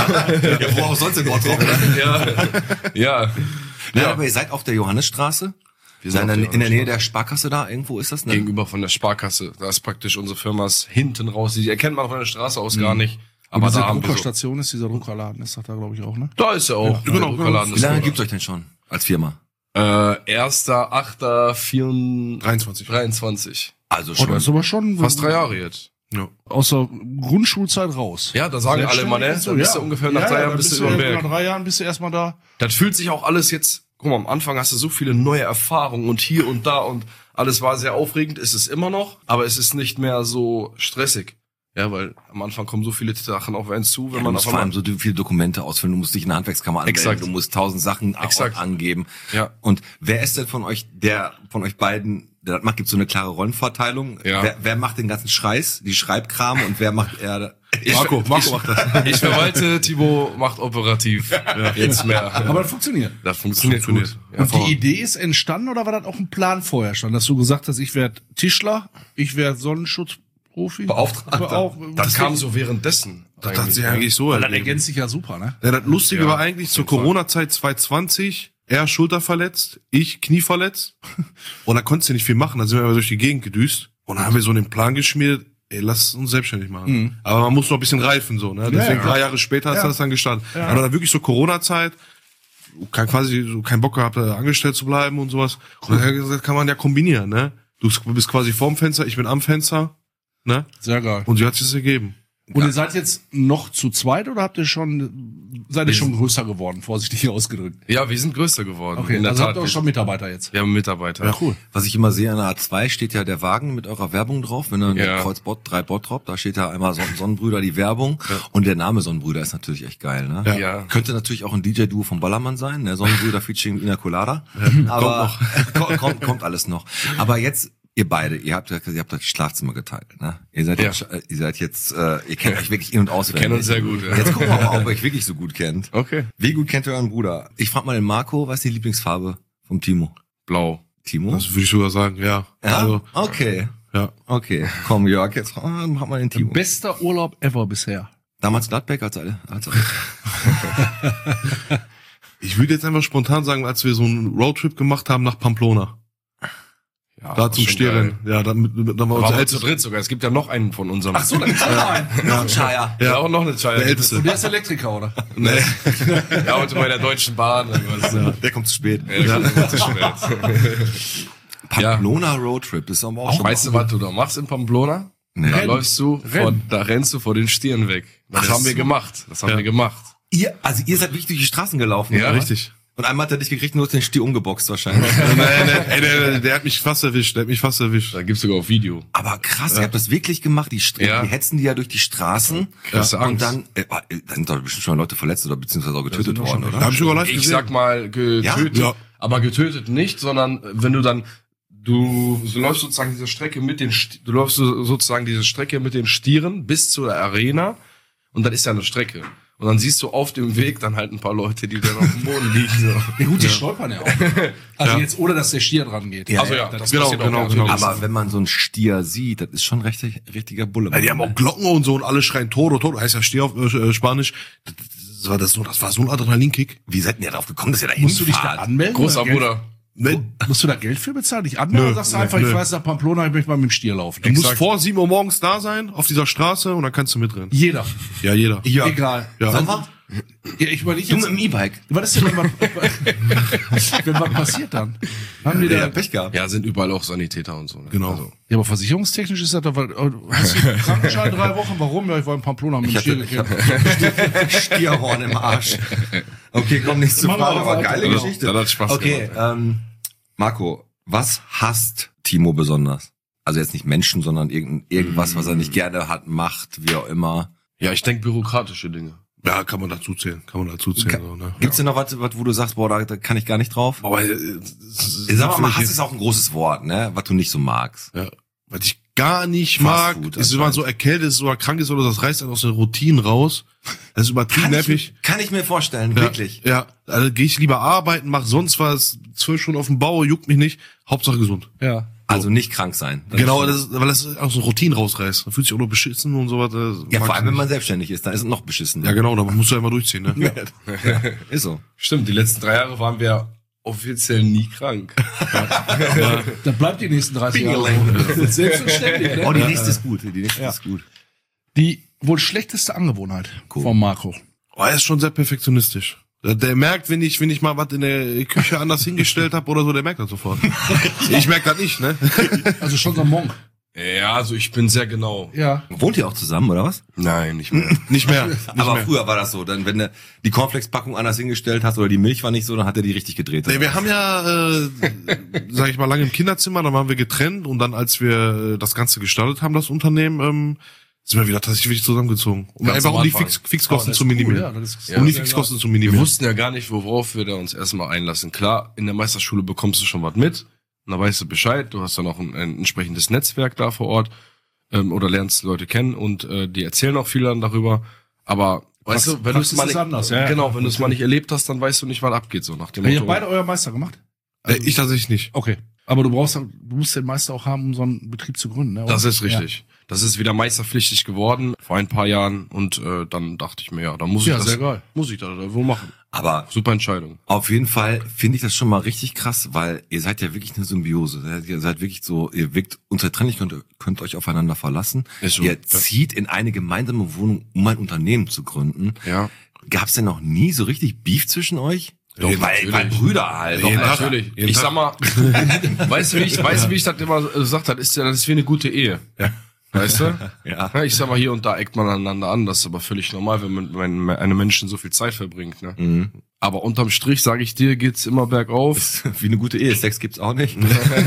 Ja, wo auch sonst in Bottrop, oder? ja. Ja. Ja, Ja. aber ihr seid auf der Johannesstraße? Wir Seid sind auf in, der in der Nähe der Sparkasse da? Irgendwo ist das, ne? Gegenüber von der Sparkasse. Da ist praktisch unsere Firma ist hinten raus. Die erkennt man von der Straße aus gar nicht. Aber Aber diese da haben wir so, Druckerstation ist dieser Druckerladen, ist doch da, glaube ich, auch, ne? da ist er auch. Ja, genau, Druckerladen genau. ist Wie lange sogar. gibt's euch denn schon als Firma? Äh, erster, achter, vierundzwanzig. dreiundzwanzig. dreiundzwanzig. Also Oh, schon. das ist aber schon Fast drei Jahre jetzt. Ja. aus der Grundschulzeit raus. Ja, da sagen alle immer, ne? So, Da bist ja. du ungefähr nach ja, drei ja, Jahren dann bist du du über den erst- Berg. Nach drei Jahren bist du erstmal da. Das fühlt sich auch alles jetzt, guck mal, am Anfang hast du so viele neue Erfahrungen und hier und da und alles war sehr aufregend, ist es immer noch, aber es ist nicht mehr so stressig. Ja, weil am Anfang kommen so viele Sachen auf einen zu, wenn Ja, du man musst auf vor allem einmal, so viele Dokumente ausfüllen, du musst dich in der Handwerkskammer anmelden, Exakt. du musst tausend Sachen au- Exakt. angeben. Ja. Und wer ist denn von euch, der von euch beiden, der das macht, gibt so eine klare Rollenverteilung? Ja. Wer, wer macht den ganzen Scheiß, die Schreibkram und wer macht eher... Ich, Marco, Marco ich, macht das. ich verwalte, Thibaut macht operativ. Jetzt mehr. Aber das funktioniert. das funktioniert, funktioniert. gut. Ja, Und voll. die Idee ist entstanden oder war das auch ein Plan vorher schon, dass du gesagt hast, ich werde Tischler, ich werde Sonnenschutzprofi? Beauftragter. Auch, das kam so währenddessen. Das hat sich eigentlich so Weil das ergeben. ergänzt sich ja super, ne? Ja, das Lustige Ja, war eigentlich auf zur jeden Fall. Corona-Zeit zwanzig zwanzig, er Schulter verletzt, ich Knie verletzt. Und da konntest du nicht viel machen, da sind wir aber durch die Gegend gedüst. Und dann haben wir so einen Plan geschmiedet, ey, lass uns selbstständig machen. Mhm. Aber man muss noch ein bisschen reifen, so, ne? Deswegen ja. drei Jahre später Ja. hat das dann gestanden. Aber dann wirklich so Corona-Zeit, kein, quasi so keinen Bock gehabt, da angestellt zu bleiben und sowas. Und dann hat er gesagt, kann man ja kombinieren, ne? Du bist quasi vorm Fenster, ich bin am Fenster, ne? Sehr geil. Und so hat sich das ergeben. Und ihr seid jetzt noch zu zweit oder habt ihr schon, seid ihr schon größer geworden, vorsichtig ausgedrückt? Ja, wir sind größer geworden. Okay, in der also Tat. habt ihr auch schon Mitarbeiter jetzt? Wir haben Mitarbeiter. Ja, cool. Was ich immer sehe, an der A zwei steht ja der Wagen mit eurer Werbung drauf. Wenn ihr Ja. Kreuz Bott, drei Bottrop, da steht ja einmal Son Sonnenbrüder die Werbung. Und der Name Sonnenbrüder ist natürlich echt geil, ne? Ja. Ja. Könnte natürlich auch ein D J-Duo vom Ballermann sein, ne? Sonnenbrüder featuring Ina Colada. Aber kommt, kommt, kommt alles noch. Aber jetzt, ihr beide, ihr habt ja, ihr habt das Schlafzimmer geteilt, ne? Ihr seid, Ja. jetzt, äh, ihr seid jetzt, äh, ihr kennt euch wirklich in- und auswendig. kennen uns sehr gut, ja. Jetzt gucken wir mal, ob ihr euch wirklich so gut kennt. Okay. Wie gut kennt ihr euren Bruder? Ich frag mal den Marco, was ist die Lieblingsfarbe vom Timo? Blau. Timo? Das würde ich sogar sagen, ja. Ja? Also, Okay. ja. Okay. Komm, Jörg, jetzt äh, mach mal den Timo. Bester Urlaub ever bisher. Damals Gladbeck als alle. Als alle. Ich würde jetzt einfach spontan sagen, als wir so einen Roadtrip gemacht haben nach Pamplona. Ja, Da zum schon Stehren. Ja, dann, mit, mit, dann war geil. unser Aber zu ältester. dritt sogar. Es gibt ja noch einen von unserem. Ach so, da gibt's noch einen. Ja. Chaya. Ja, auch noch eine Chaya. Der älteste. Und der ist Elektriker, oder? Nee. Ja, heute bei der Deutschen Bahn. irgendwas. Ja. Der kommt zu spät. Ja, der kommt zu spät. Pamplona Roadtrip, das ist aber auch schon Weißt du, was du da machst in Pamplona? Nee. Da Rennen. läufst du, vor, Rennen. da rennst du vor den Stieren weg. Das Ach haben wir so. gemacht. Das haben Ja. wir gemacht. Ihr, also ihr seid wirklich durch die Straßen gelaufen. Ja, oder? Richtig. Und einmal hat er dich gekriegt, nur den Stier umgeboxt wahrscheinlich. Nein, nein, ey, der, der hat mich fast erwischt, der hat mich fast erwischt. Da gibt's sogar auf Video. Aber krass, ihr habt das wirklich gemacht. Die, St Ja. die hetzen die ja durch die Straßen. Kriegst du Und Angst. dann, äh, da sind doch bestimmt schon Leute verletzt oder beziehungsweise auch getötet Da worden, oder? hab ich sogar live Ich gesehen. sag mal getötet, Ja? Ja. aber getötet nicht, sondern wenn du dann du, du läufst sozusagen diese Strecke mit den Sti- du läufst so- sozusagen diese Strecke mit den Stieren bis zur Arena und dann ist ja eine Strecke. Und dann siehst du auf dem Weg dann halt ein paar Leute, die dann auf dem Boden liegen. So. Ja gut, die stolpern ja auch. Also jetzt ohne, dass der Stier dran geht. Ja, Also ja, ja, das genau, passiert auch genau, natürlich. genau. Aber wenn man so einen Stier sieht, das ist schon richtig, richtiger Bulle. Ja, die haben auch Glocken und so und alle schreien Toro, Toro, heißt ja Steh auf äh, Spanisch. Das, das, war das, so, das war so ein Adrenalinkick. Wie seid ihr denn darauf gekommen, dass ihr da Musst du dich da hinfahrt? anmelden? Großer oder Geld- Bruder. Ne, Musst du da Geld für bezahlen? Dich anmelden? Nö, Oder sagst du nö, einfach, ich nö. weiß nach Pamplona, ich möchte mal mit dem Stier laufen? du musst Exakt. vor sieben Uhr morgens da sein, auf dieser Straße, und dann kannst du mitrennen. Jeder. Ja, jeder. Ja. Egal. Ja. Sollen wir? Ja, ich meine, ich Du jetzt, mit dem E-Bike. was ist denn, wenn was, wenn was passiert dann? Haben die da, Ja, ja, Pech gehabt. Ja, sind überall auch Sanitäter und so. Ne? Genau. Also, aber versicherungstechnisch ist das doch, weil, oh, hast du einen Krankenschein drei Wochen? Warum? Ja, ich war in Pamplona mit Ich dem hatte, Stier ich gekämpft. hab Stierhorn im Arsch. Okay, komm, nicht zu Machen wir Frage, aber weiter. geile Ja, Geschichte. das hat Spaß Okay, ähm, Marco, was hasst Timo besonders? Also jetzt nicht Menschen, sondern irgend, irgendwas, was er nicht gerne hat, macht, wie auch immer. ja, ich denke bürokratische Dinge. Ja, kann man dazu zählen, kann man dazu zählen. Ka- so, ne? Gibt's denn noch was, was, wo du sagst, boah, da, da kann ich gar nicht drauf? Aber äh, Sag mal, Hass ist auch ein großes Wort, ne? Was du nicht so magst. ja, was ich gar nicht Fast mag, Food ist, wenn man so erkältet ist oder krank ist oder das reißt einen aus den Routinen raus. Das ist übertrieben Kann nervig. ich, kann ich mir vorstellen, Ja, wirklich. Ja, also gehe ich lieber arbeiten, mach sonst was, zwölf Stunden auf dem Bau, juckt mich nicht. Hauptsache gesund. Ja. Also nicht krank sein. Das Genau, ist das ist, weil das auch so Routinen rausreißt. Man fühlt sich auch nur beschissen und sowas. das ja, mag vor ich allem, wenn nicht. man selbstständig ist, dann ist es noch beschissen. Ja, genau, da musst du ja immer durchziehen, ne? Ist so. Stimmt, die letzten drei Jahre waren wir offiziell nie krank. Dann bleibt die nächsten dreißig Jahre. Selbstverständlich, ne? Oh, die nächste ist gut. Die nächste ist gut. Die wohl schlechteste Angewohnheit von Marco. Oh, er ist schon sehr perfektionistisch. Der, der merkt, wenn ich, wenn ich mal was in der Küche anders hingestellt habe oder so, der merkt das sofort. Ich merke das nicht, ne? Also schon so ein Monk. Ja, also ich bin sehr genau. Ja. Wohnt ihr auch zusammen, oder was? Nein, nicht mehr. Nicht mehr. Nicht Aber mehr. früher war das so. Dann, wenn du die Cornflakes-Packung anders hingestellt hast oder die Milch war nicht so, dann hat er die richtig gedreht. Nee, wir haben ja, äh, sag ich mal, lange im Kinderzimmer, dann waren wir getrennt und dann, als wir äh, das Ganze gestartet haben, das Unternehmen, ähm, sind wir wieder tatsächlich wirklich zusammengezogen. Um Ganz einfach am um die Anfang. Fix, Fixkosten Oh, das zu ist cool, minimieren. ja, das ist um die sehr Fixkosten zu Wir minimieren. wussten ja gar nicht, worauf wir da uns erstmal einlassen. Klar, in der Meisterschule bekommst du schon was mit. Und da weißt du Bescheid. Du hast dann auch ein, ein entsprechendes Netzwerk da vor Ort. Ähm, oder lernst Leute kennen und äh, die erzählen auch viel dann darüber. Aber weißt du, wenn du es Praxis mal ist nicht, anders, ja, ja. genau, wenn du es mal nicht erlebt hast, dann weißt du nicht, was abgeht, so nach dem Ihr habt Motto. beide euer Meister gemacht? Äh, ich tatsächlich nicht. Okay. Aber du brauchst, du musst den Meister auch haben, um so einen Betrieb zu gründen, ne? Das ist richtig. Das ist wieder meisterpflichtig geworden vor ein paar Jahren und äh, dann dachte ich mir, ja, dann muss Ja, ich das, sehr geil. muss ich das wohl machen. Aber Super Entscheidung. auf jeden Fall finde ich das schon mal richtig krass, weil ihr seid ja wirklich eine Symbiose. Ihr seid wirklich so, ihr wirkt unzertrennlich und könnt euch aufeinander verlassen. Ist so, Ihr ja. zieht in eine gemeinsame Wohnung, um ein Unternehmen zu gründen. Ja. Gab's denn noch nie so richtig Beef zwischen euch? Doch, Ja, weil, natürlich. weil Brüder halt. Jeden Doch, Tag. Natürlich. Jeden Ich Tag. sag mal, weißt du, wie ich, weißt du, wie ich das immer gesagt habe, ist ja, das ist wie eine gute Ehe. Ja. Weißt du? Ja. Ja, ich sag mal, hier und da eckt man aneinander an. Das ist aber völlig normal, wenn man, wenn eine Menschen so viel Zeit verbringt. Ne? Mhm. Aber unterm Strich, sage ich dir, geht's immer bergauf. Wie eine gute Ehe. Sex gibt's auch nicht.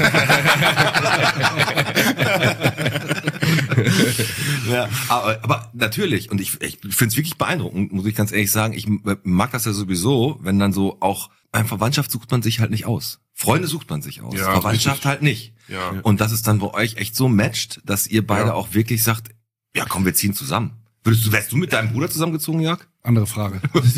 Ja, aber, aber natürlich, und ich, ich finde es wirklich beeindruckend, muss ich ganz ehrlich sagen, ich mag das ja sowieso, wenn dann so auch, eine Verwandtschaft sucht man sich halt nicht aus. Freunde sucht man sich aus, Ja, Verwandtschaft richtig. halt nicht. Ja. Und dass es dann bei euch echt so matcht, dass ihr beide Ja. auch wirklich sagt, ja komm, wir ziehen zusammen. Würdest du, wärst du mit deinem Bruder zusammengezogen, Jörg? Andere Frage.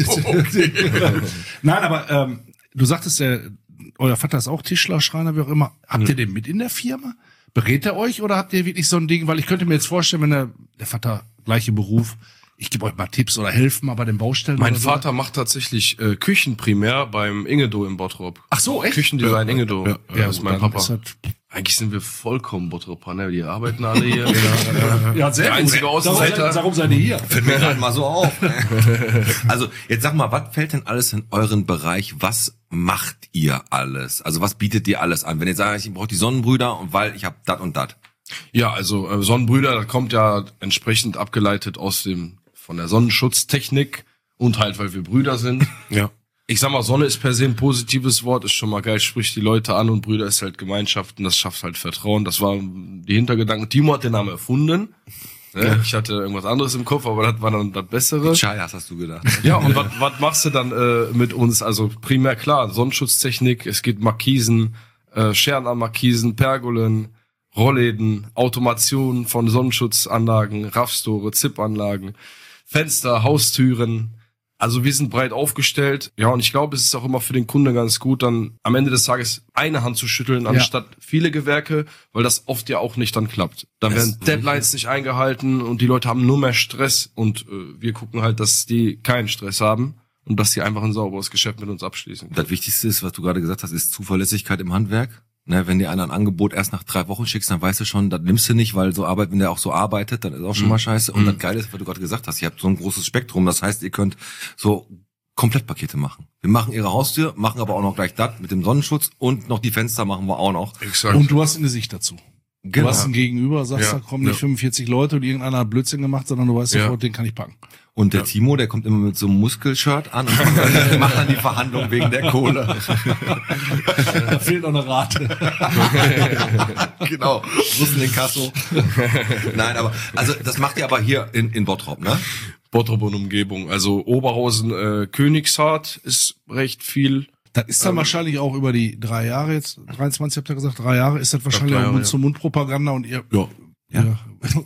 Nein, aber ähm, du sagtest ja, euer Vater ist auch Tischler, Schreiner, wie auch immer. Habt ihr den mit in der Firma? Berät er euch oder habt ihr wirklich so ein Ding? Weil ich könnte mir jetzt vorstellen, wenn der, der Vater gleiche Beruf, ich gebe euch mal Tipps oder helfen mal bei den Baustellen. Mein oder so. Vater macht tatsächlich äh, Küchen primär beim Ingedo in Bottrop. Ach so, echt? Küchendesign Ingedo. Ja, Ja, das ist mein dann Papa. ist das- Eigentlich sind wir vollkommen Bottroper, ne? Die arbeiten alle hier. Ja, sehr Der gut. einzige Darum Außenseiter. seid- Darum seid ihr hier. Fällt mir gerade mal so auf. Also, jetzt sag mal, was fällt denn alles in euren Bereich? Was macht ihr alles? Also, was bietet ihr alles an? Wenn ihr sagt, ich brauche die Sonnenbrüder und weil ich habe dat und dat. Ja, also äh, Sonnenbrüder, das kommt ja entsprechend abgeleitet aus dem von der Sonnenschutztechnik und halt, weil wir Brüder sind. Ja. Ich sag mal, Sonne ist per se ein positives Wort, ist schon mal geil, spricht die Leute an und Brüder ist halt Gemeinschaft und das schafft halt Vertrauen. Das war die Hintergedanken. Timo hat den Namen erfunden. Ne? Ich hatte irgendwas anderes im Kopf, aber das war dann das Bessere. Scheiß, hast du gedacht. Ja, und was was machst du dann äh, mit uns? Also primär klar, Sonnenschutztechnik, es geht Markisen, äh, Scheren an Markisen, Pergolen, Rollläden, Automation von Sonnenschutzanlagen, Raffstore, Zip-Anlagen, Fenster, Haustüren. Also wir sind breit aufgestellt. Ja, und ich glaube, es ist auch immer für den Kunde ganz gut, dann am Ende des Tages eine Hand zu schütteln, anstatt viele Gewerke, weil das oft ja auch nicht dann klappt. Dann Das werden Deadlines nicht eingehalten und die Leute haben nur mehr Stress und äh, wir gucken halt, dass die keinen Stress haben und dass sie einfach ein sauberes Geschäft mit uns abschließen. Das Wichtigste ist, was du gerade gesagt hast, ist Zuverlässigkeit im Handwerk. Ne, wenn dir einer ein Angebot erst nach drei Wochen schickst, dann weißt du schon, das nimmst du nicht, weil so arbeitet, wenn der auch so arbeitet, dann ist auch schon mal scheiße. Und das Geile ist, was du gerade gesagt hast, ihr habt so ein großes Spektrum. Das heißt, ihr könnt so Komplettpakete machen. Wir machen ihre Haustür, machen aber auch noch gleich das mit dem Sonnenschutz und noch die Fenster machen wir auch noch. Exakt. Und du hast eine Sicht dazu. Genau. Du hast ein Gegenüber, sagst, Ja. da kommen nicht Ja. fünfundvierzig Leute und irgendeiner hat Blödsinn gemacht, sondern du weißt Ja. sofort, den kann ich packen. Und der Timo, der kommt immer mit so einem Muskelshirt an und macht dann die Verhandlung wegen der Kohle. Da fehlt noch eine Rate. Genau. Russen in Kasso. Nein, aber, also, das macht ihr aber hier in, in Bottrop, ne? Bottrop und Umgebung. Also Oberhausen, äh, Königshardt ist recht viel. Das ist dann wahrscheinlich auch über die drei Jahre jetzt, dreiundzwanzig habt ihr gesagt, drei Jahre, ist das wahrscheinlich drei auch Jahre, Mund-zu-Mund-Propaganda und ihr... Ja. Ja.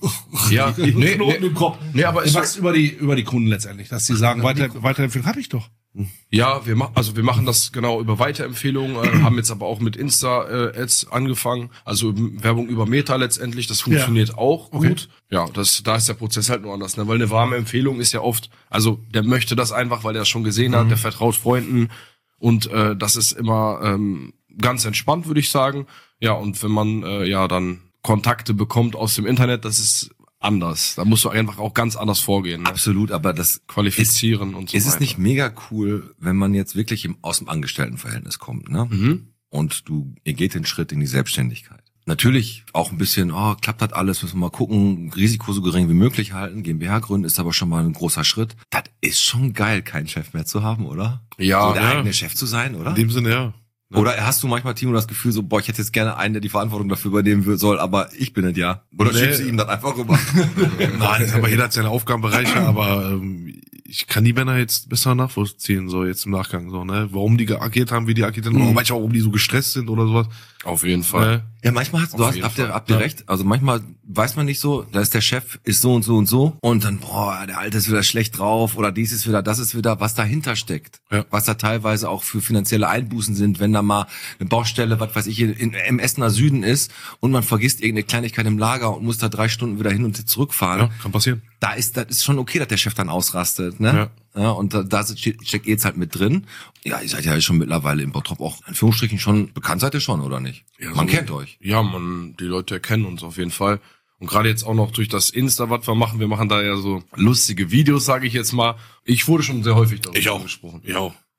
Ja, nee, nee, Knoten im Kopf. nee, aber Ihr es wächst über die, über die Kunden letztendlich, dass sie sagen, weiter, Weiterempfehlung habe ich doch. Ja, wir machen, also wir machen das genau über Weiterempfehlungen, äh, haben jetzt aber auch mit Insta-Ads angefangen, also Werbung über Meta letztendlich, das funktioniert auch Okay. gut. Ja, das, da ist der Prozess halt nur anders, ne? Weil eine warme Empfehlung ist ja oft, also der möchte das einfach, weil er es schon gesehen hat, der vertraut Freunden und äh, das ist immer ähm, ganz entspannt, würde ich sagen. Ja, und wenn man äh, ja dann Kontakte bekommt aus dem Internet, das ist anders. Da musst du einfach auch ganz anders vorgehen. Ne? Absolut, aber das Qualifizieren und so ist weiter. es nicht mega cool, wenn man jetzt wirklich im, aus dem Angestelltenverhältnis kommt, ne? Mhm. Und du, ihr geht den Schritt in die Selbstständigkeit. Natürlich auch ein bisschen, oh, klappt das alles, müssen wir mal gucken, Risiko so gering wie möglich halten, GmbH gründen ist aber schon mal ein großer Schritt. Das ist schon geil, keinen Chef mehr zu haben, oder? Ja, so der ja. eigene Chef zu sein, oder? In dem Sinne, ja. Oder hast du manchmal, Timo, das Gefühl so, boah, ich hätte jetzt gerne einen, der die Verantwortung dafür übernehmen will- soll, aber ich bin es ja. Oder Nee. schiebst du ihm das einfach rüber? Nein, aber jeder hat seine Aufgabenbereiche, aber ähm, ich kann die Männer jetzt besser nachvollziehen, so jetzt im Nachgang, so, ne? Warum die agiert haben, wie die agiert haben, oder manchmal auch, warum die so gestresst sind oder sowas. Auf jeden Fall. Ne? Ja, manchmal hast du Auf hast, jeden habt ihr, Fall. habt ihr Ja. recht. Also manchmal weiß man nicht so, da ist der Chef, ist so und so und so und dann, boah, der Alte ist wieder schlecht drauf oder dies ist wieder, das ist wieder, was dahinter steckt. Ja. Was da teilweise auch für finanzielle Einbußen sind, wenn da mal eine Baustelle, was weiß ich, in, im Essener Süden ist und man vergisst irgendeine Kleinigkeit im Lager und muss da drei Stunden wieder hin und zurückfahren. Ja, kann passieren. Da ist, das ist schon okay, dass der Chef dann ausrastet, ne? Ja. Ja, und da, da steckt ihr jetzt halt mit drin. Ja, ihr seid ja schon mittlerweile im Bottrop auch, in Anführungsstrichen, schon, bekannt seid ihr schon, oder nicht? Ja, Man so- kennt euch. Ja, man, die Leute kennen uns auf jeden Fall. Und gerade jetzt auch noch durch das Insta, was wir machen, wir machen da ja so lustige Videos, sage ich jetzt mal. Ich wurde schon sehr häufig darüber Ich auch. angesprochen. Ich auch.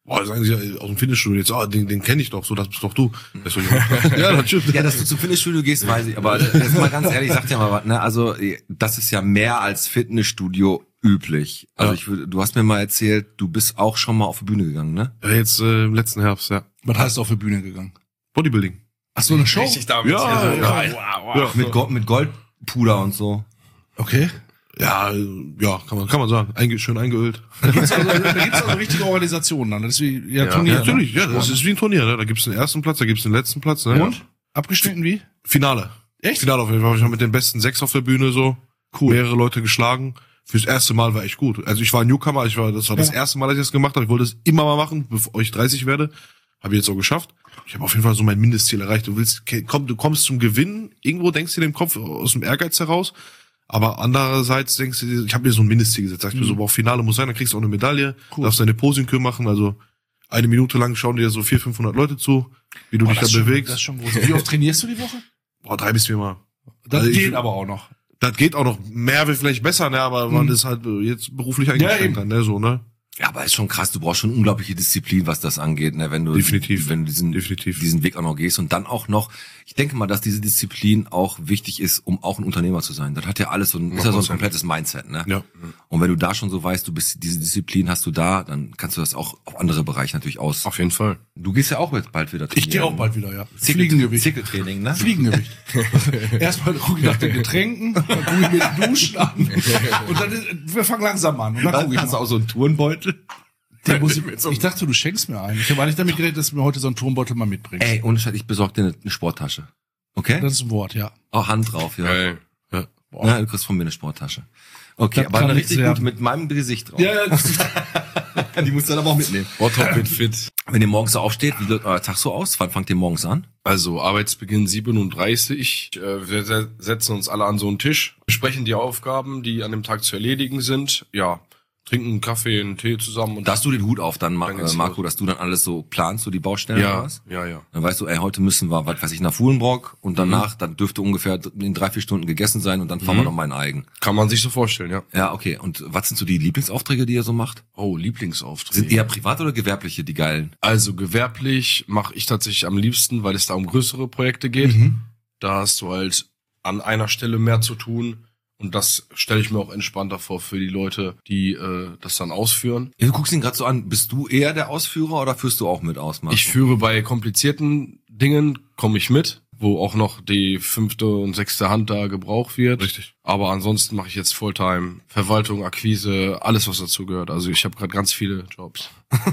Boah, sagen sie ja aus dem Fitnessstudio jetzt, ah, den, den kenne ich doch, so, das bist doch du. Das so, ja, das stimmt. Ja, dass du zum Fitnessstudio gehst, weiß ich. Aber jetzt mal ganz ehrlich, sag dir mal was, ne? Also, das ist ja mehr als Fitnessstudio üblich. Also, Ja. ich würde, du hast mir mal erzählt, du bist auch schon mal auf die Bühne gegangen, ne? Ja, jetzt äh, im letzten Herbst, ja. Was heißt du auf die Bühne gegangen? Bodybuilding. Ach so, eine Show? Richtig damit. Ja, ja. Geil. Ja, Mit, Gold, mit Goldpuder und so. Okay. ja, äh, ja, kann man, kann man sagen. Einge schön eingeölt. Da gibt's also, da gibt's also richtige Organisationen dann. Das ist wie, ja, Ja, Turnier. Ja, natürlich, ne? ja, das ist wie ein Turnier, ne? Da gibt's den ersten Platz, da gibt's den letzten Platz, ne? Und? Abgeschnitten wie? Finale. Echt? Finale auf jeden Fall. Ich war mit den besten sechs auf der Bühne so. Cool. Mehrere Leute geschlagen. Fürs erste Mal war echt gut. Also ich war Newcomer, ich war, das war das Ja. erste Mal, dass ich das gemacht habe. Ich wollte es immer mal machen, bevor ich dreißig werde. Habe ich jetzt auch geschafft. Ich habe auf jeden Fall so mein Mindestziel erreicht. Du willst, komm, du kommst zum Gewinnen. Irgendwo denkst du dir im Kopf aus dem Ehrgeiz heraus. Aber andererseits denkst du dir, ich habe mir so ein Mindestziel gesetzt. Sag ich mir so, boah, Finale muss sein, dann kriegst du auch eine Medaille. Cool. Darfst deine Posingkür machen. Also eine Minute lang schauen dir so vierhundert, fünfhundert Leute zu, wie du Oh, dich das, da ist schon, bewegst. das ist schon groß. Wie oft trainierst du die Woche? Boah, drei bis vier Mal. Das Also ich- geht aber auch noch. Das geht auch noch, mehr wäre vielleicht besser, ne, aber man ist halt äh, jetzt beruflich eingeschränkt, eben. dann, ne, so, ne. Ja, aber ist schon krass, du brauchst schon unglaubliche Disziplin, was das angeht, ne, wenn du, Definitiv. wenn du diesen, Definitiv. diesen Weg auch noch gehst und dann auch noch, ich denke mal, dass diese Disziplin auch wichtig ist, um auch ein Unternehmer zu sein. Das hat ja alles so ein, ist ja so ein komplettes Mindset, ne? Ja. Und wenn du da schon so weißt, du bist, diese Disziplin hast du da, dann kannst du das auch auf andere Bereiche natürlich aus. Auf jeden Fall. Du gehst ja auch jetzt bald wieder Ich gehe auch trainieren. bald wieder, ja. Zirkel- Fliegengewicht. Zirkeltraining, ne? Fliegengewicht. Erstmal gucke ich nach den Getränken, dann gucke ich mir die Duschen an. Und dann, ist- wir fangen langsam an. Und dann gucke ich Hast du mal. auch so einen Turnbeutel? Den muss ich, ich dachte, du schenkst mir einen. Ich habe eigentlich damit gerechnet, dass du mir heute so einen Turmbeutel mal mitbringst. Ey, ohne Scheiß, ich besorge dir eine, eine Sporttasche. Okay? Das ist ein Wort, ja. Auch Hand drauf, ja. Geil. Ja. Ja, du kriegst von mir eine Sporttasche. Okay, Das aber kann eine nichts richtig werden. gute mit meinem Gesicht drauf. Ja, ja, das Die musst du dann aber auch mitnehmen. Bottrop wird fit. Wenn ihr morgens so aufsteht, wie läuft euer Tag so aus? Wann fangt ihr morgens an? Also Arbeitsbeginn sieben Uhr dreißig. Äh, wir se- setzen uns alle an so einen Tisch, besprechen die Aufgaben, die an dem Tag zu erledigen sind. Ja, trinken einen Kaffee, einen Tee zusammen. Und Da hast du den Hut auf dann, Ma- Dann geht's äh, Marco, los. dass du dann alles so planst, so die Baustellen oder ja, was? ja, ja. Dann weißt du, ey, heute müssen wir, was weiß ich, nach Fuhlenbrock und danach, dann dürfte ungefähr in drei, vier Stunden gegessen sein und dann fahren wir noch mal in Eigen. Kann man sich so vorstellen, ja. Ja, okay. Und was sind so die Lieblingsaufträge, die ihr so macht? Oh, Lieblingsaufträge. Sind eher privat oder gewerbliche, die geilen? Also gewerblich mache ich tatsächlich am liebsten, weil es da um größere Projekte geht. Da hast du halt an einer Stelle mehr zu tun. Und das stelle ich mir auch entspannter vor für die Leute, die äh, das dann ausführen. Ja, du guckst ihn gerade so an. Bist du eher der Ausführer oder führst du auch mit aus, Marco? Ich führe bei komplizierten Dingen, komme ich mit, wo auch noch die fünfte und sechste Hand da gebraucht wird. Richtig. Aber ansonsten mache ich jetzt Fulltime Verwaltung, Akquise, alles was dazu gehört. Also ich habe gerade ganz viele Jobs.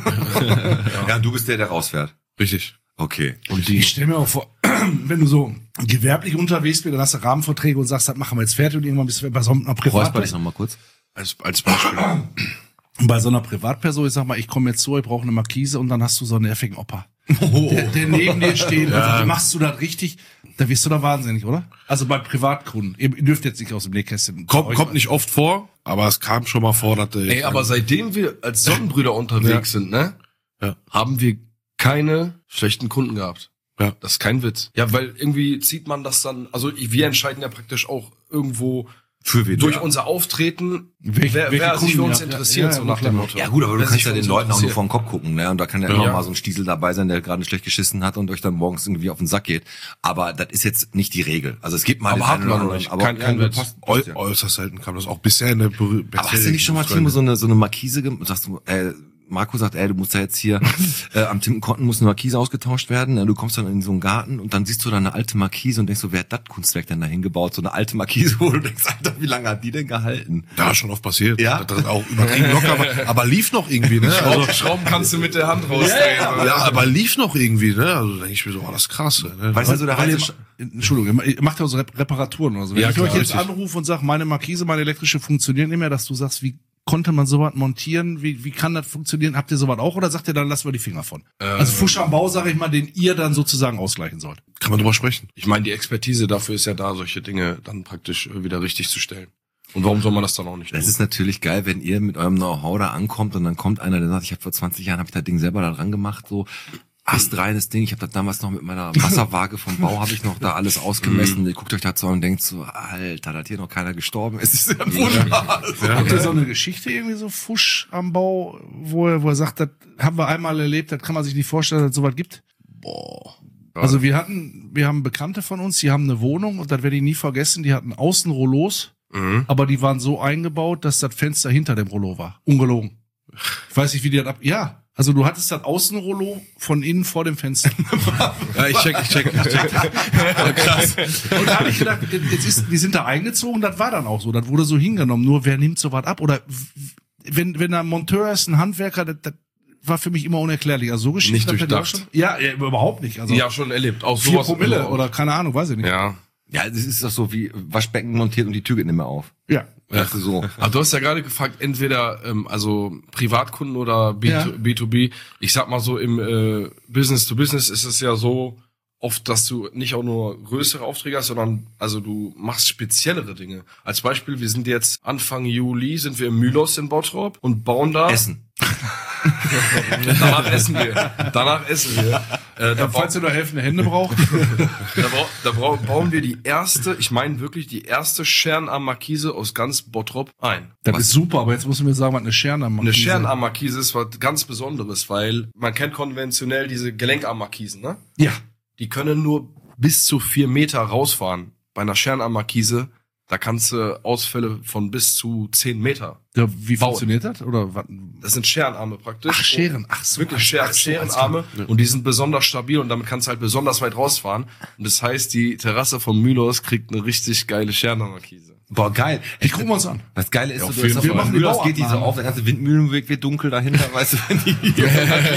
Ja, du bist der, der rausfährt. Richtig. Okay. Und die Ich stelle mir auch vor, wenn du so gewerblich unterwegs bist, dann hast du Rahmenverträge und sagst, das machen wir jetzt fertig und irgendwann bist du bei so einer Räusper dich Privatperson. noch mal kurz. als, als Beispiel. Bei so einer Privatperson, ich sag mal, ich komme jetzt so, ich brauche eine Markise und dann hast du so einen nervigen Opa. Der, der neben dir steht, also, wie machst du das richtig? Da wirst du da wahnsinnig, oder? Also bei Privatkunden. Ihr dürft jetzt nicht aus dem Nähkästchen. Kommt, kommt nicht oft vor, aber es kam schon mal vor, dass äh, Ey, aber seitdem wir als Sonnenbrüder unterwegs sind, ne, Ja. haben wir keine schlechten Kunden gehabt. Ja. Das ist kein Witz. Ja, weil irgendwie zieht man das dann, also wir entscheiden ja praktisch auch irgendwo Für wen? durch ja. unser Auftreten, Welche- wer, welche wer sich für Kunden, uns ja. interessiert, Ja, so ja, nach klar. dem Motto. Ja gut, aber du Wer kannst sich ja für den uns Leuten auch nur interessiert. vor den Kopf gucken, ne? Und da kann ja, Ja. immer mal so ein Stiesel dabei sein, der gerade schlecht geschissen hat und euch dann morgens irgendwie auf den Sack geht. Aber das ist jetzt nicht die Regel. Also es gibt mal Aber den hatten einen wir oder noch anderen, nicht. aber Kein- kein ja, Witz. passt, äu passt ja. äußerst selten kam das auch bisher in der Ber- Aber hast du nicht schon mal, Timo, so eine, so eine Markise gemacht? Sagst du, äh, Marco sagt, ey, du musst da jetzt hier, äh, am Timpenkonten muss eine Markise ausgetauscht werden. Du kommst dann in so einen Garten und dann siehst du da eine alte Markise und denkst so, wer hat das Kunstwerk denn da hingebaut? So eine alte Markise, wo du denkst, Alter, wie lange hat die denn gehalten? Ja, schon oft passiert. Ja? Das ist auch übertrieben locker, aber, aber lief noch irgendwie, ne? Also, Schrauben, Schrauben kannst du mit der Hand rausdrehen. ja, aber lief noch irgendwie, ne? Also denke ich mir so, oh, das ist krass, ne? Weißt du, so der Weil ihr, heiße ma- Entschuldigung, ihr macht ja so Rep Reparaturen oder so. Wenn Ja, ich klar, euch jetzt richtig. anrufe und sage, meine Markise, meine elektrische funktioniert nicht mehr, dass du sagst, wie konnte man sowas montieren? Wie, wie kann das funktionieren? Habt ihr sowas auch oder sagt ihr, dann lassen wir die Finger von? Also Fusch am Bau, sage ich mal, den ihr dann sozusagen ausgleichen sollt. Kann man drüber sprechen. Ich meine, die Expertise dafür ist ja da, solche Dinge dann praktisch äh, wieder richtig zu stellen. Und warum soll man das dann auch nicht Das tun? ist natürlich geil, wenn ihr mit eurem Know-how da ankommt und dann kommt einer, der sagt, ich habe vor zwanzig Jahren hab ich das Ding selber da dran gemacht, so. astreines Ding. Ich habe das damals noch mit meiner Wasserwaage vom Bau, habe ich noch da alles ausgemessen. Ihr guckt euch das so an und denkt so, Alter, dass hier noch keiner gestorben ist. Das ist ja ein Wunder. Ja. Habt ihr so eine Geschichte irgendwie so Fusch am Bau, wo er, wo er sagt, das haben wir einmal erlebt, das kann man sich nicht vorstellen, dass es sowas gibt? Boah. Also wir hatten, wir haben Bekannte von uns, die haben eine Wohnung und das werde ich nie vergessen, die hatten außen Rollos, mhm. aber die waren so eingebaut, dass das Fenster hinter dem Rollo war. Ungelogen. Ich weiß nicht, wie die das ab... Ja, also du hattest das Außenrollo von innen vor dem Fenster. Ja, ich check, ich check, ich check. Oh, krass. Und da habe ich gedacht, jetzt ist, die sind da eingezogen, das war dann auch so. Das wurde so hingenommen. Nur wer nimmt so was ab? Oder wenn, wenn ein Monteur ist, ein Handwerker, das, das war für mich immer unerklärlich. Also so Geschichten. Nicht durchdacht. Schon, ja, ja, überhaupt nicht. Also ja, schon erlebt. Auch vier sowas Promille oder keine Ahnung, weiß ich nicht. Ja. Ja, das ist doch so wie Waschbecken montiert und die Tür geht nicht mehr auf. Ja. Ja. Das ist so. Aber du hast ja gerade gefragt, entweder ähm, also Privatkunden oder B zwei B. Ja. B. Ich sag mal so, im äh, Business to Business ist es ja so oft, dass du nicht auch nur größere Aufträge hast, sondern also du machst speziellere Dinge. Als Beispiel, wir sind jetzt Anfang Juli, sind wir im Mylos in Bottrop und bauen da... Essen. Danach essen wir. Danach essen wir. Äh, da falls ihr noch helfende Hände braucht. da bra da bra bauen wir die erste, ich meine wirklich die erste Scherenarm-Markise aus ganz Bottrop ein. Das was ist super, aber jetzt musst du mir sagen, was eine Scherenarm-Markise ist. Eine Scherenarm-Markise ist was ganz Besonderes, weil man kennt konventionell diese Gelenkarm-Markisen, ne? Ja. Die können nur bis zu vier Meter rausfahren. Bei einer Scherenarm-Markise, da kannst du Ausfälle von bis zu zehn Meter. Ja, wie bauen. Funktioniert das? Oder was? Das sind Scherenarme praktisch. Ach, Scheren. Ach so. Wirklich Scheren, Scherenarme. Und die sind besonders stabil und damit kannst du halt besonders weit rausfahren. Und das heißt, die Terrasse von Mylos kriegt eine richtig geile Scherenarm-Markise. Boah, geil. Die gucken wir uns an. Das Geile ist, Ja, du hast wir machen die das geht die so Bauabnahmen. auf, der ganze Windmühlenweg wird dunkel dahinter, weißt du, wenn die hier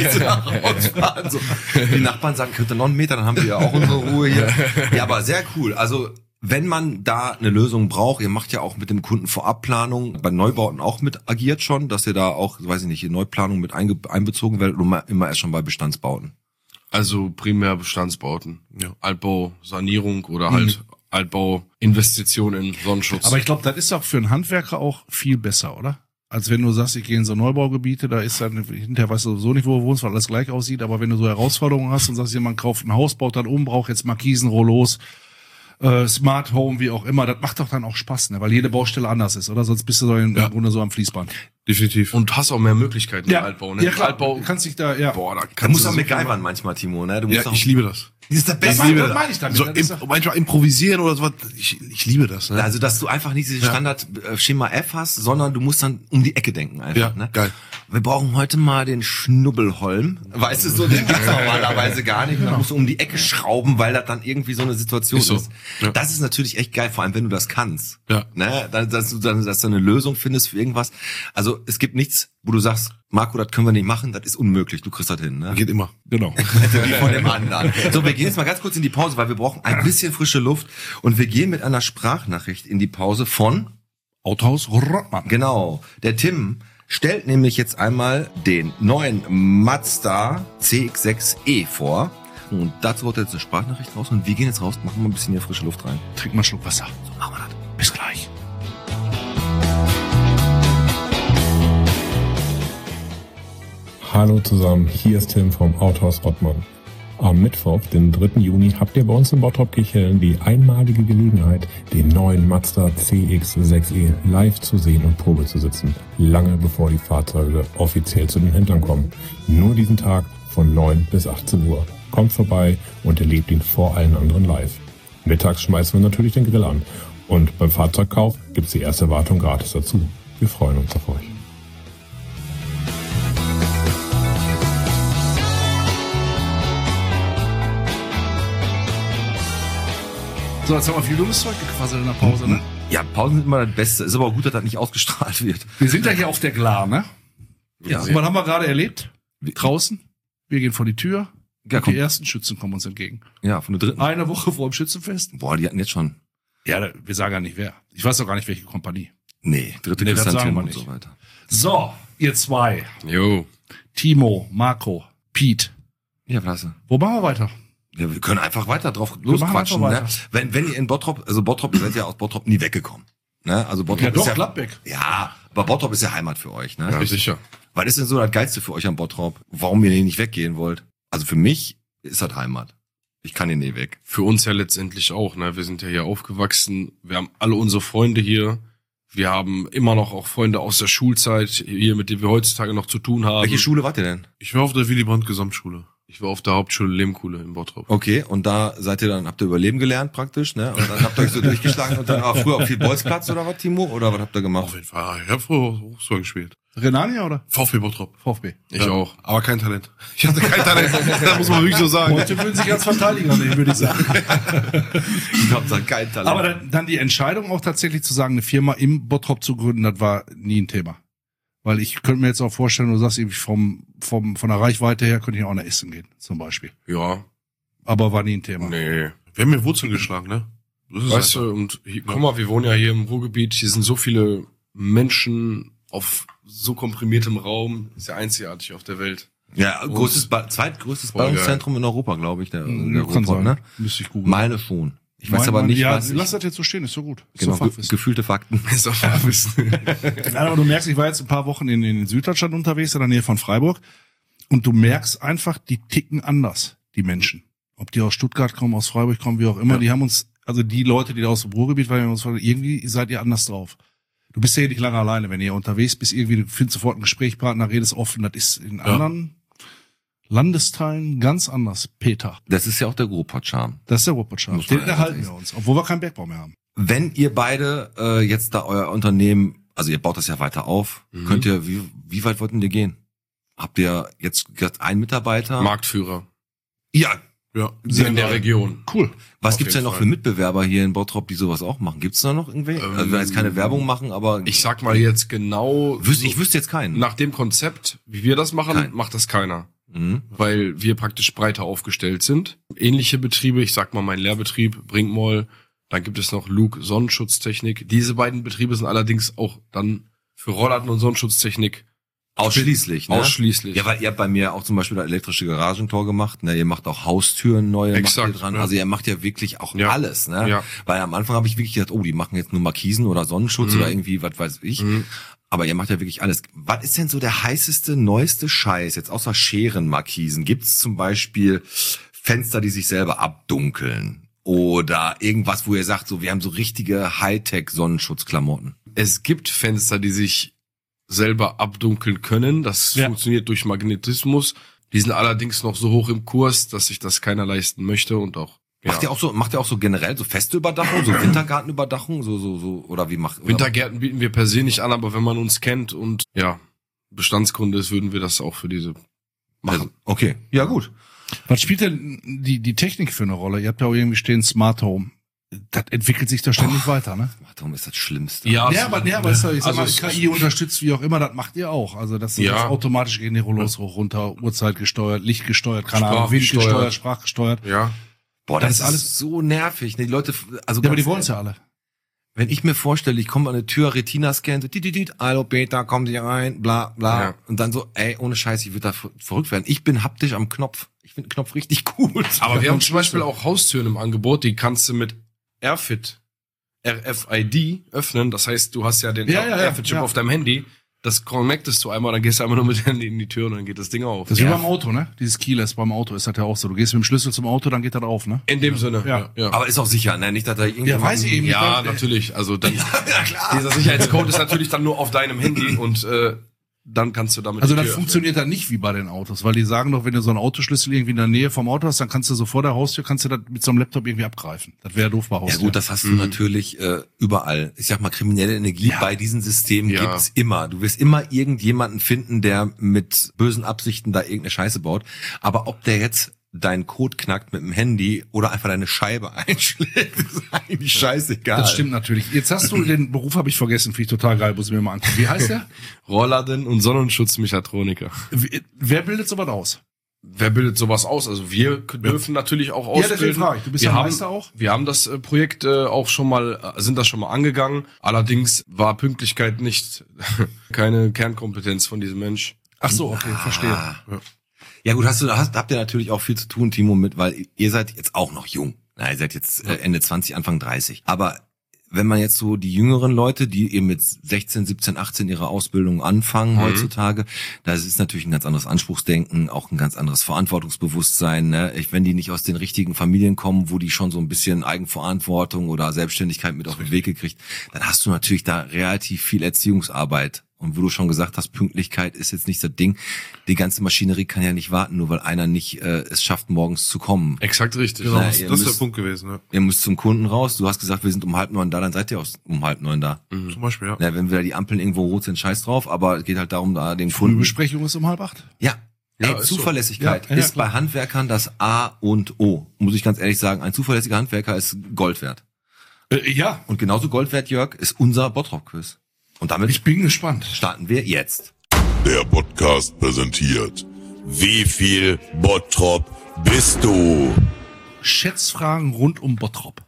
rausfahren. So. Die Nachbarn sagen, könnt ihr noch einen Meter, dann haben wir ja auch unsere Ruhe hier. Ja, aber sehr cool. Also, wenn man da eine Lösung braucht, ihr macht ja auch mit dem Kunden Vorabplanung, bei Neubauten auch mit agiert schon, dass ihr da auch, weiß ich nicht, in Neuplanung mit einge einbezogen werdet oder immer erst schon bei Bestandsbauten? Also primär Bestandsbauten. Ja. Altbau, Sanierung oder halt mhm. Altbau, Investition in Sonnenschutz. Aber ich glaube, das ist auch für einen Handwerker auch viel besser, oder? Als wenn du sagst, ich gehe in so Neubaugebiete, da ist dann, hinterher weißt du sowieso nicht, wo du wohnst, weil alles gleich aussieht, aber wenn du so Herausforderungen hast und sagst, jemand kauft ein Haus, baut dann um, braucht jetzt Markisen, Rollos, äh, Smart Home, wie auch immer, das macht doch dann auch Spaß, ne? Weil jede Baustelle anders ist, oder? Sonst bist du so im ja. Grunde so am Fließband. Definitiv. Und hast auch mehr Möglichkeiten ja. im Altbau, ne? Ja, klar. Altbau, du kannst dich da, ja. Boah, da Da kannst musst du du auch so MacGyvern manchmal, Timo, ne? Du musst Ja, auch, ich liebe das. das ist das Das Beste. meine, das meine ich damit. So das im, ist doch- manchmal improvisieren oder sowas. Ich, ich liebe das. Ne? Also, dass du einfach nicht dieses Standard-Schema F hast, sondern du musst dann um die Ecke denken einfach, Ja, ne? geil. Wir brauchen heute mal den Schnubbelholm. Weißt du so, den gibt's normalerweise gar nicht. Dann musst du um die Ecke schrauben, weil das dann irgendwie so eine Situation ist. Ist so. Ja. Das ist natürlich echt geil, vor allem wenn du das kannst. Ja. Ne? Dass, dass du dann, dass du eine Lösung findest für irgendwas. Also, es gibt nichts, wo du sagst, Marco, das können wir nicht machen, das ist unmöglich, du kriegst das hin, ne? Geht immer. Genau. Wie von dem anderen. So, wir gehen jetzt mal ganz kurz in die Pause, weil wir brauchen ein bisschen frische Luft und wir gehen mit einer Sprachnachricht in die Pause von Autohaus Rottmann. Genau. Der Tim stellt nämlich jetzt einmal den neuen Mazda C X sechs E vor. Und dazu haut er jetzt eine Sprachnachricht raus. Und wir gehen jetzt raus, machen mal ein bisschen hier frische Luft rein. Trink mal einen Schluck Wasser. So machen wir das. Bis gleich. Hallo zusammen, hier ist Tim vom Autohaus Rottmann. Am Mittwoch, den dritten Juni, habt ihr bei uns in Bottrop-Kirchhellen die einmalige Gelegenheit, den neuen Mazda C X sechs E live zu sehen und Probe zu sitzen. Lange bevor die Fahrzeuge offiziell zu den Händlern kommen. Nur diesen Tag von neun bis achtzehn Uhr. Kommt vorbei und erlebt ihn vor allen anderen live. Mittags schmeißen wir natürlich den Grill an. Und beim Fahrzeugkauf gibt's die erste Wartung gratis dazu. Wir freuen uns auf euch. So, jetzt haben wir viel dummes Zeug gequasselt in der Pause, ne? Ja, Pausen sind immer das Beste. Ist aber auch gut, dass das nicht ausgestrahlt wird. Wir sind ja hier auf der Glar, ne? Ja. Und was haben wir gerade erlebt? Draußen. Wir gehen vor die Tür. Ja, Und komm. die ersten Schützen kommen uns entgegen. Ja, von der dritten. Eine Woche vor dem Schützenfest. Boah, die hatten jetzt schon. Ja, da- wir sagen ja nicht wer. Ich weiß doch gar nicht, welche Kompanie. Nee, dritte Nee, das Christian sagen Tim wir und nicht. so weiter. So, ihr zwei. Jo. Timo, Marco, Pete. Ja, klasse. Wo machen wir weiter? Ja, wir können einfach weiter drauf machen losquatschen. einfach Ne? weiter. Wenn, wenn ihr in Bottrop, also Bottrop, ihr seid ja aus Bottrop nie weggekommen. Ne? Also Bottrop Ja, doch, ist ja, Gladbeck. ja, aber Bottrop ist ja Heimat für euch. Ne? Ja, sicher. Was ist denn so das Geilste für euch am Bottrop? Warum ihr nicht weggehen wollt? Also für mich ist das Heimat. Ich kann hier nie weg. Für uns ja letztendlich auch, ne? Wir sind ja hier aufgewachsen. Wir haben alle unsere Freunde hier. Wir haben immer noch auch Freunde aus der Schulzeit hier, mit denen wir heutzutage noch zu tun haben. Welche Schule wart ihr denn? Ich war auf der Willy Brandt Gesamtschule. Ich war auf der Hauptschule Lehmkuhle in Bottrop. Okay, und da seid ihr dann, habt ihr Überleben gelernt praktisch, ne? Und dann habt ihr euch so durchgeschlagen und dann war früher auf viel Bolzplatz oder was, Timo? Oder was habt ihr gemacht? Auf jeden Fall. Ich habe früher Fußball gespielt. Renania oder? VfB Bottrop. VfB. Ich Ja, auch. Aber kein Talent. Ich hatte kein Talent. Das muss man wirklich so sagen. Heute würden sich als Verteidiger nehmen, würde ich sagen. Ich hab da kein Talent. Aber dann, dann die Entscheidung auch tatsächlich zu sagen, eine Firma im Bottrop zu gründen, das war nie ein Thema. Weil ich könnte mir jetzt auch vorstellen, du sagst irgendwie vom, vom, von der Reichweite her könnte ich auch nach Essen gehen, zum Beispiel. Ja. Aber war nie ein Thema. Nee. Wir haben mir Wurzeln geschlagen, ne? Das ist Weißt einfach. du, und hier, guck mal, wir wohnen ja hier im Ruhrgebiet, hier sind so viele Menschen auf so komprimiertem Raum, ist ja einzigartig auf der Welt. Ja, größtes, ba- zweitgrößtes Voll Ballungszentrum in Europa, glaube ich, der, der Kann Ruhrpott, sein, ne? Müsste ich googeln. Meine schon. Ich weiß Mein- aber mein- nicht, ja, was lass ich, das jetzt so stehen, ist so gut. Ist genau, so ge Fachwissen. gefühlte Fakten. Ist doch Fachwissen. Nein, aber du merkst, ich war jetzt ein paar Wochen in, in Süddeutschland unterwegs, in der Nähe von Freiburg. Und du merkst einfach, die ticken anders, die Menschen. Ob die aus Stuttgart kommen, aus Freiburg kommen, wie auch immer, die haben uns, also die Leute, die da aus dem Ruhrgebiet waren, haben uns gefragt, irgendwie seid ihr anders drauf. Du bist ja hier nicht lange alleine, wenn ihr unterwegs bist, irgendwie, du findest sofort einen Gesprächspartner, redest offen, das ist in anderen Landesteilen ganz anders. Peter. Das ist ja auch der Ruhrpott-Charme. Das ist der Ruhrpott-Charme. Muss man Den ja erhalten sagen. wir uns, obwohl wir keinen Bergbau mehr haben. Wenn ihr beide äh, jetzt da euer Unternehmen, also ihr baut das ja weiter auf, Mhm. könnt ihr, wie, wie weit wollten ihr gehen? Habt ihr jetzt gesagt, einen Mitarbeiter? Marktführer. Ja. Ja. In der Region. Cool. Was Auf gibt's jeden denn noch Fall. für Mitbewerber hier in Bottrop, die sowas auch machen? Gibt's da noch irgendwie? Ähm, also wir jetzt keine Werbung machen, aber Ich sag mal jetzt genau, wüsste, ich wüsste jetzt keinen. nach dem Konzept, wie wir das machen, Kein. macht das keiner. Mhm. Weil wir praktisch breiter aufgestellt sind. Ähnliche Betriebe, ich sag mal mein Lehrbetrieb, Brinkmoll, dann gibt es noch Luke Sonnenschutztechnik. Diese beiden Betriebe sind allerdings auch dann für Rollladen und Sonnenschutztechnik Ausschließlich, ne? ausschließlich. Ja, weil ihr habt bei mir auch zum Beispiel das elektrische Garagentor gemacht, ne? Ihr macht auch Haustüren neue, Exakt, macht ihr dran. ja. Also ihr macht ja wirklich auch Ja. alles, ne? Ja. Weil am Anfang habe ich wirklich gedacht, oh, die machen jetzt nur Markisen oder Sonnenschutz Mhm. oder irgendwie, was weiß ich. Mhm. Aber ihr macht ja wirklich alles. Was ist denn so der heißeste, neueste Scheiß, jetzt außer Scherenmarkisen? Gibt's zum Beispiel Fenster, die sich selber abdunkeln? Oder irgendwas, wo ihr sagt, so, wir haben so richtige Hightech-Sonnenschutzklamotten. Es gibt Fenster, die sich selber abdunkeln können. Das Ja. funktioniert durch Magnetismus. Die sind allerdings noch so hoch im Kurs, dass sich das keiner leisten möchte und auch Macht ihr auch so, macht ihr auch so generell so feste Überdachung, so Wintergartenüberdachung, so, so, so, oder wie macht, oder? Wintergärten bieten wir per se nicht an, aber wenn man uns kennt und ja, Bestandskunde ist, würden wir das auch für diese machen. Also, okay. Ja, gut. Was spielt denn die, die Technik für eine Rolle? Ihr habt ja auch irgendwie stehen Smart Home. Das entwickelt sich da ständig weiter, ne? Darum ist das Schlimmste. Ja, Ja, aber, ja, aber ist, ich sag Also mal, es- K I unterstützt, wie auch immer, das macht ihr auch. Also das ist Ja. das automatisch gehen die Rollos hoch, runter, Uhrzeit gesteuert, Licht gesteuert, keine Ahnung, Wind Sprachgesteuert. gesteuert, Sprachgesteuert. ja. Boah, das, Das ist ist alles alles- so nervig. Ne? Die Leute, also Ja, aber ganz die wollen es ehrlich, ja alle. wenn ich mir vorstelle, ich komme an eine Tür, Retina-Scan, so, dit, dit, dit, hallo Peter, kommen Sie rein, bla, bla. Ja. Und dann so, ey, ohne Scheiß, ich würde da ver- verrückt werden. Ich bin haptisch am Knopf. Ich finde den Knopf richtig cool. Aber wir haben zum Beispiel auch Haustüren im Angebot, die kannst du mit AirFit, R F I D öffnen. Das heißt, du hast ja den Ja, ja, ja, AirFit-Chip ja. auf deinem Handy. Das connectest du einmal, dann gehst du einmal nur mit dem Handy in die Tür und dann geht das Ding auf. Das ist wie Ja. beim Auto, ne? Dieses Keyless beim Auto ist das ja auch so. Du gehst mit dem Schlüssel zum Auto, dann geht das auf, ne? In dem Sinne, Ja. ja. Aber ist auch sicher, ne? Nicht, dass da irgendjemand... Ja, weiß ich eben nicht. Ja, weil- natürlich. Also dann, Ja, klar. dieser Sicherheitscode ist natürlich dann nur auf deinem Handy und äh, dann kannst du damit Also die das Tür funktioniert dann nicht wie bei den Autos, weil die sagen doch, wenn du so einen Autoschlüssel irgendwie in der Nähe vom Auto hast, dann kannst du so vor der Haustür, kannst du das mit so einem Laptop irgendwie abgreifen. Das wäre doof bei Ja Haustür. gut, das hast du Mhm. natürlich äh, überall. Ich sag mal, kriminelle Energie Ja. bei diesen Systemen Ja. gibt's immer. Du wirst immer irgendjemanden finden, der mit bösen Absichten da irgendeine Scheiße baut. Aber ob der jetzt deinen Code knackt mit dem Handy oder einfach deine Scheibe einschlägt, ist eigentlich scheißegal. Das stimmt natürlich. Jetzt hast du den Beruf, habe ich vergessen, finde ich total geil, muss ich mir mal angucken. Wie heißt der? Rollladen und Sonnenschutzmechatroniker. Wie- Wer bildet sowas aus? Wer bildet sowas aus? Also wir k- dürfen natürlich auch Ja, deswegen ausbilden. frage ich. Du bist wir ja haben, Meister auch? Wir haben das äh, Projekt äh, auch schon mal, äh, sind das schon mal angegangen. Allerdings war Pünktlichkeit nicht keine Kernkompetenz von diesem Mensch. Ach so, okay, verstehe. Ah. Ja gut, hast du, hast, habt ihr natürlich auch viel zu tun, Timo, mit, weil ihr seid jetzt auch noch jung. Na, ihr seid jetzt äh, Ende zwanzig, Anfang dreißig. Aber wenn man jetzt so die jüngeren Leute, die eben mit sechzehn, siebzehn, achtzehn ihre Ausbildung anfangen mhm. heutzutage, da ist natürlich ein ganz anderes Anspruchsdenken, auch ein ganz anderes Verantwortungsbewusstsein. Ne? Ich, wenn die nicht aus den richtigen Familien kommen, wo die schon so ein bisschen Eigenverantwortung oder Selbstständigkeit mit auf den Weg gekriegt, dann hast du natürlich da relativ viel Erziehungsarbeit. Und wo du schon gesagt hast, Pünktlichkeit ist jetzt nicht das Ding. Die ganze Maschinerie kann ja nicht warten, nur weil einer nicht äh, es schafft, morgens zu kommen. Exakt richtig. Genau, Na, das ihr ist der müsst- Punkt gewesen. Ja. Ihr müsst zum Kunden raus. Du hast gesagt, wir sind um halb neun da, dann seid ihr auch um halb neun da. Mhm. Zum Beispiel, ja. Ja, wenn wieder die Ampeln irgendwo rot sind, scheiß drauf. Aber es geht halt darum, da den Kunden... Frühbesprechung ist um halb acht. Ja. Ja, Ey, ist so. Zuverlässigkeit Ja, ja, ist klar. bei Handwerkern das A und O. Muss ich ganz ehrlich sagen, ein zuverlässiger Handwerker ist Gold wert. Äh, ja, Und genauso Gold wert, Jörg, ist unser Bottrop-Quiz. Und damit ich bin gespannt. starten wir jetzt. Der Podcast präsentiert. Wie viel Bottrop bist du? Schätzfragen rund um Bottrop.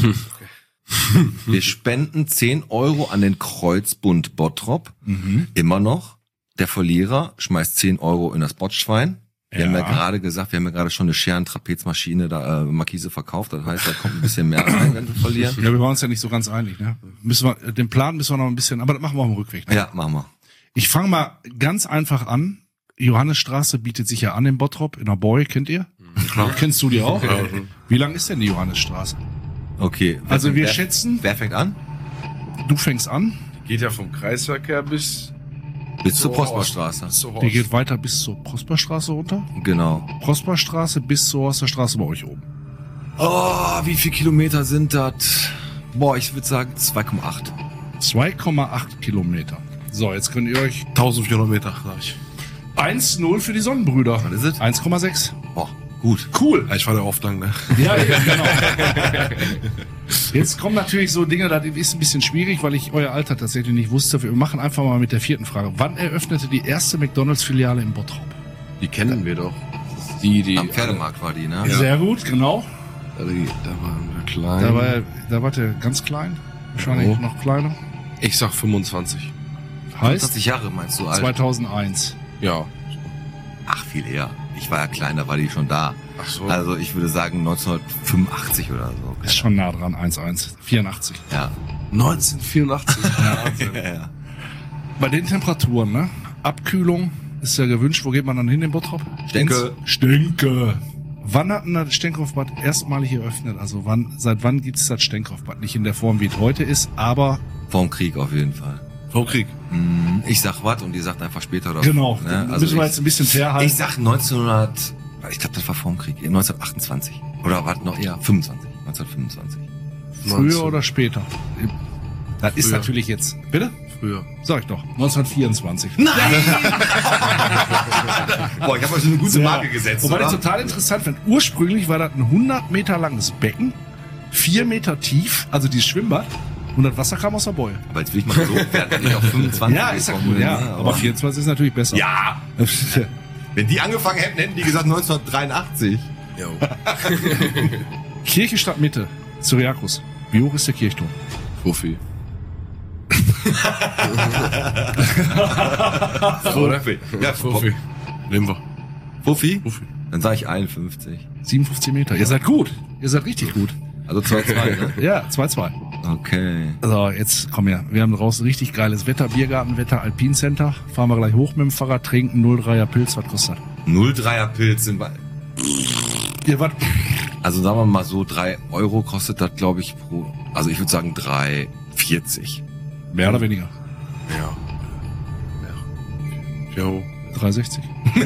Wir spenden zehn Euro an den Kreuzbund Bottrop. Immer noch. Der Verlierer schmeißt zehn Euro in das Botschwein. Wir Ja. haben ja gerade gesagt, wir haben ja gerade schon eine Scheren-Trapezmaschine, da äh, Markise verkauft. Das heißt, da kommt ein bisschen mehr rein, wenn wir verlieren. Ja, wir waren uns ja nicht so ganz einig, ne? Müssen wir, den Plan müssen wir noch ein bisschen, aber das machen wir auf dem Rückweg. Ne? Ja, machen wir. Ich fange mal ganz einfach an. Johannesstraße bietet sich ja an in Bottrop, in der Boy, kennt ihr? Klar. Kennst du die auch? Wie lang ist denn die Johannesstraße? Okay. Also wir wer, schätzen, Wer fängt an? du fängst an, Geht ja vom Kreisverkehr bis Bis zur zur Prosperstraße. Horst. Zur die Horst. geht weiter bis zur Prosperstraße runter. Genau. Prosperstraße bis zur Horsterstraße bei euch oben. Oh, wie viel Kilometer sind das? Boah, ich würde sagen zwei Komma acht. zwei Komma acht Kilometer. So, jetzt könnt ihr euch eintausendvierhundert Meter, sag ich. eins null für die Sonnenbrüder. Was ist es? eins Komma sechs. Boah, gut. Cool. Ja, ich war da oft lang, ne? Ja, ja, genau. Jetzt kommen natürlich so Dinge, das ist ein bisschen schwierig, weil ich euer Alter tatsächlich nicht wusste. Wir machen einfach mal mit der vierten Frage. Wann eröffnete die erste McDonalds-Filiale in Bottrop? Die kennen wir doch. Die, die. Am Pferdemarkt war die, ne? Sehr gut, genau. Die, da waren wir klein. Da war, da war der ganz klein. Wahrscheinlich Oh. noch kleiner. Ich sag fünfundzwanzig. Heißt fünfundzwanzig Jahre meinst du alt? zweitausendeins. Ja. Ach, viel eher. Ich war ja klein, da war die schon da. Ach so. Also ich würde sagen neunzehnhundertfünfundachtzig oder so. Ist schon nah dran, eins eins. vierundachtzig. Ja. neunzehnhundertvierundachtzig. ja, ja. Bei den Temperaturen, ne? Abkühlung ist ja gewünscht. Wo geht man dann hin in Bottrop? Stenke. Ins Stenke. Wann hat denn das Stenkopfbad erstmalig eröffnet? Also wann, seit wann gibt es das Stenkopfbad? Nicht in der Form, wie es heute ist, aber Vorm Krieg auf jeden Fall. Vor Krieg. Hm, Ich sag was und die sagt einfach später oder genau. Ne? Dann Also müssen wir ich, jetzt ein bisschen fair halten. ich sag neunzehnhundert, ich glaube, das war vorm Krieg, neunzehnhundertachtundzwanzig. Oder war noch eher fünfundzwanzig, neunzehnhundertfünfundzwanzig. Früher oder später? Das ist Früher. natürlich jetzt. Bitte? Früher. Sag ich doch. neunzehnhundertvierundzwanzig. Boah, ich habe euch eine gute Ja. Marke gesetzt, Wobei oder? ich total interessant finde. Ursprünglich war das ein hundert Meter langes Becken, vier Meter tief, also dieses Schwimmbad, und das Wasser kam aus der Boje. Aber jetzt will ich mal so, werden nicht auf fünfundzwanzig Ja, ist ja gekommen, cool, ja. ne? Aber vierundzwanzig ist natürlich besser. Ja, wenn die angefangen hätten, hätten die gesagt neunzehnhundertdreiundachtzig. Jo. Kirche Stadtmitte, Syriakus. Wie hoch ist der Kirchturm? Profi. Profi. Ja, Profi. Nehmen wir. Profi? Profi. Dann sage ich einundfünfzig. siebenundfünfzig Meter. Ihr seid gut. Ihr seid richtig gut. Also zwei zwei, ne? Ja, zwei zwei. Okay. So, jetzt komm her. Wir haben draußen richtig geiles Wetter. Biergartenwetter, Alpincenter. Fahren wir gleich hoch mit dem Fahrrad, trinken null Dreier Pilz. Was kostet null Komma dreier Pilz sind bei, das? Ihr was? also sagen wir mal so, drei Euro kostet das, glaube ich, pro, also ich würde sagen drei vierzig. Mehr oder weniger? Ja. Ja. Jo. drei sechzig.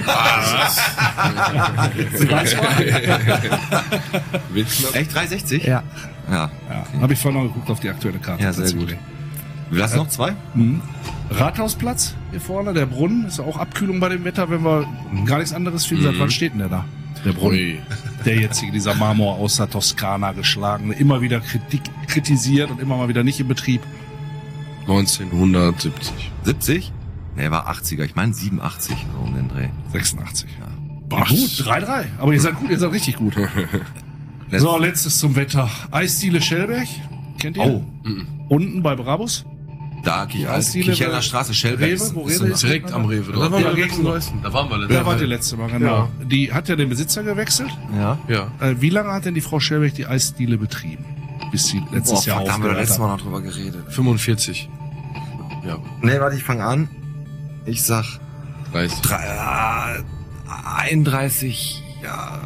Wird knapp. Echt drei sechzig? Ja. Ja. Ja. Habe ich vorhin noch geguckt auf die aktuelle Karte. Ja, sehr gut. Wir lassen noch zwei? Mhm. Rathausplatz hier vorne, der Brunnen, ist auch Abkühlung bei dem Wetter, wenn wir gar nichts anderes finden. Seit Mhm. wann steht denn der da? Der Brunnen. Ui. Der jetzige, dieser Marmor aus der Toskana geschlagene, immer wieder Kritik, kritisiert und immer mal wieder nicht in Betrieb. neunzehnhundertsiebzig. siebzig? Ne, war achtziger. Ich meine siebenundachtzig, so um den Dreh. sechsundachtzig. Ja. Ja, gut, drei drei. Aber ihr seid gut, ihr seid richtig gut. Letzt- So, letztes zum Wetter. Eisdiele Schellberg. Kennt ihr? Oh, Unten bei Brabus. da, Die Kich- Eisdiele Kicheler bei Straße, Schellberg. Rewe, ist- wo ist Rewe so ist? eine- Direkt am Rewe. Da Da waren waren wir wir gegen neuesten. Da waren wir Da letztes wart ihr letzte Mal, genau. Die hat ja den Besitzer gewechselt. Ja. Ja. Äh, wie lange hat denn die Frau Schellberg die Eisdiele betrieben? bis sie letztes Boah, Jahr fuck, da haben wir aufgehört letztes haben. Mal noch drüber geredet. fünfundvierzig. Ja. Nee, warte, ich fange an. Ich sag dreißig. drei, äh, einunddreißig, ja.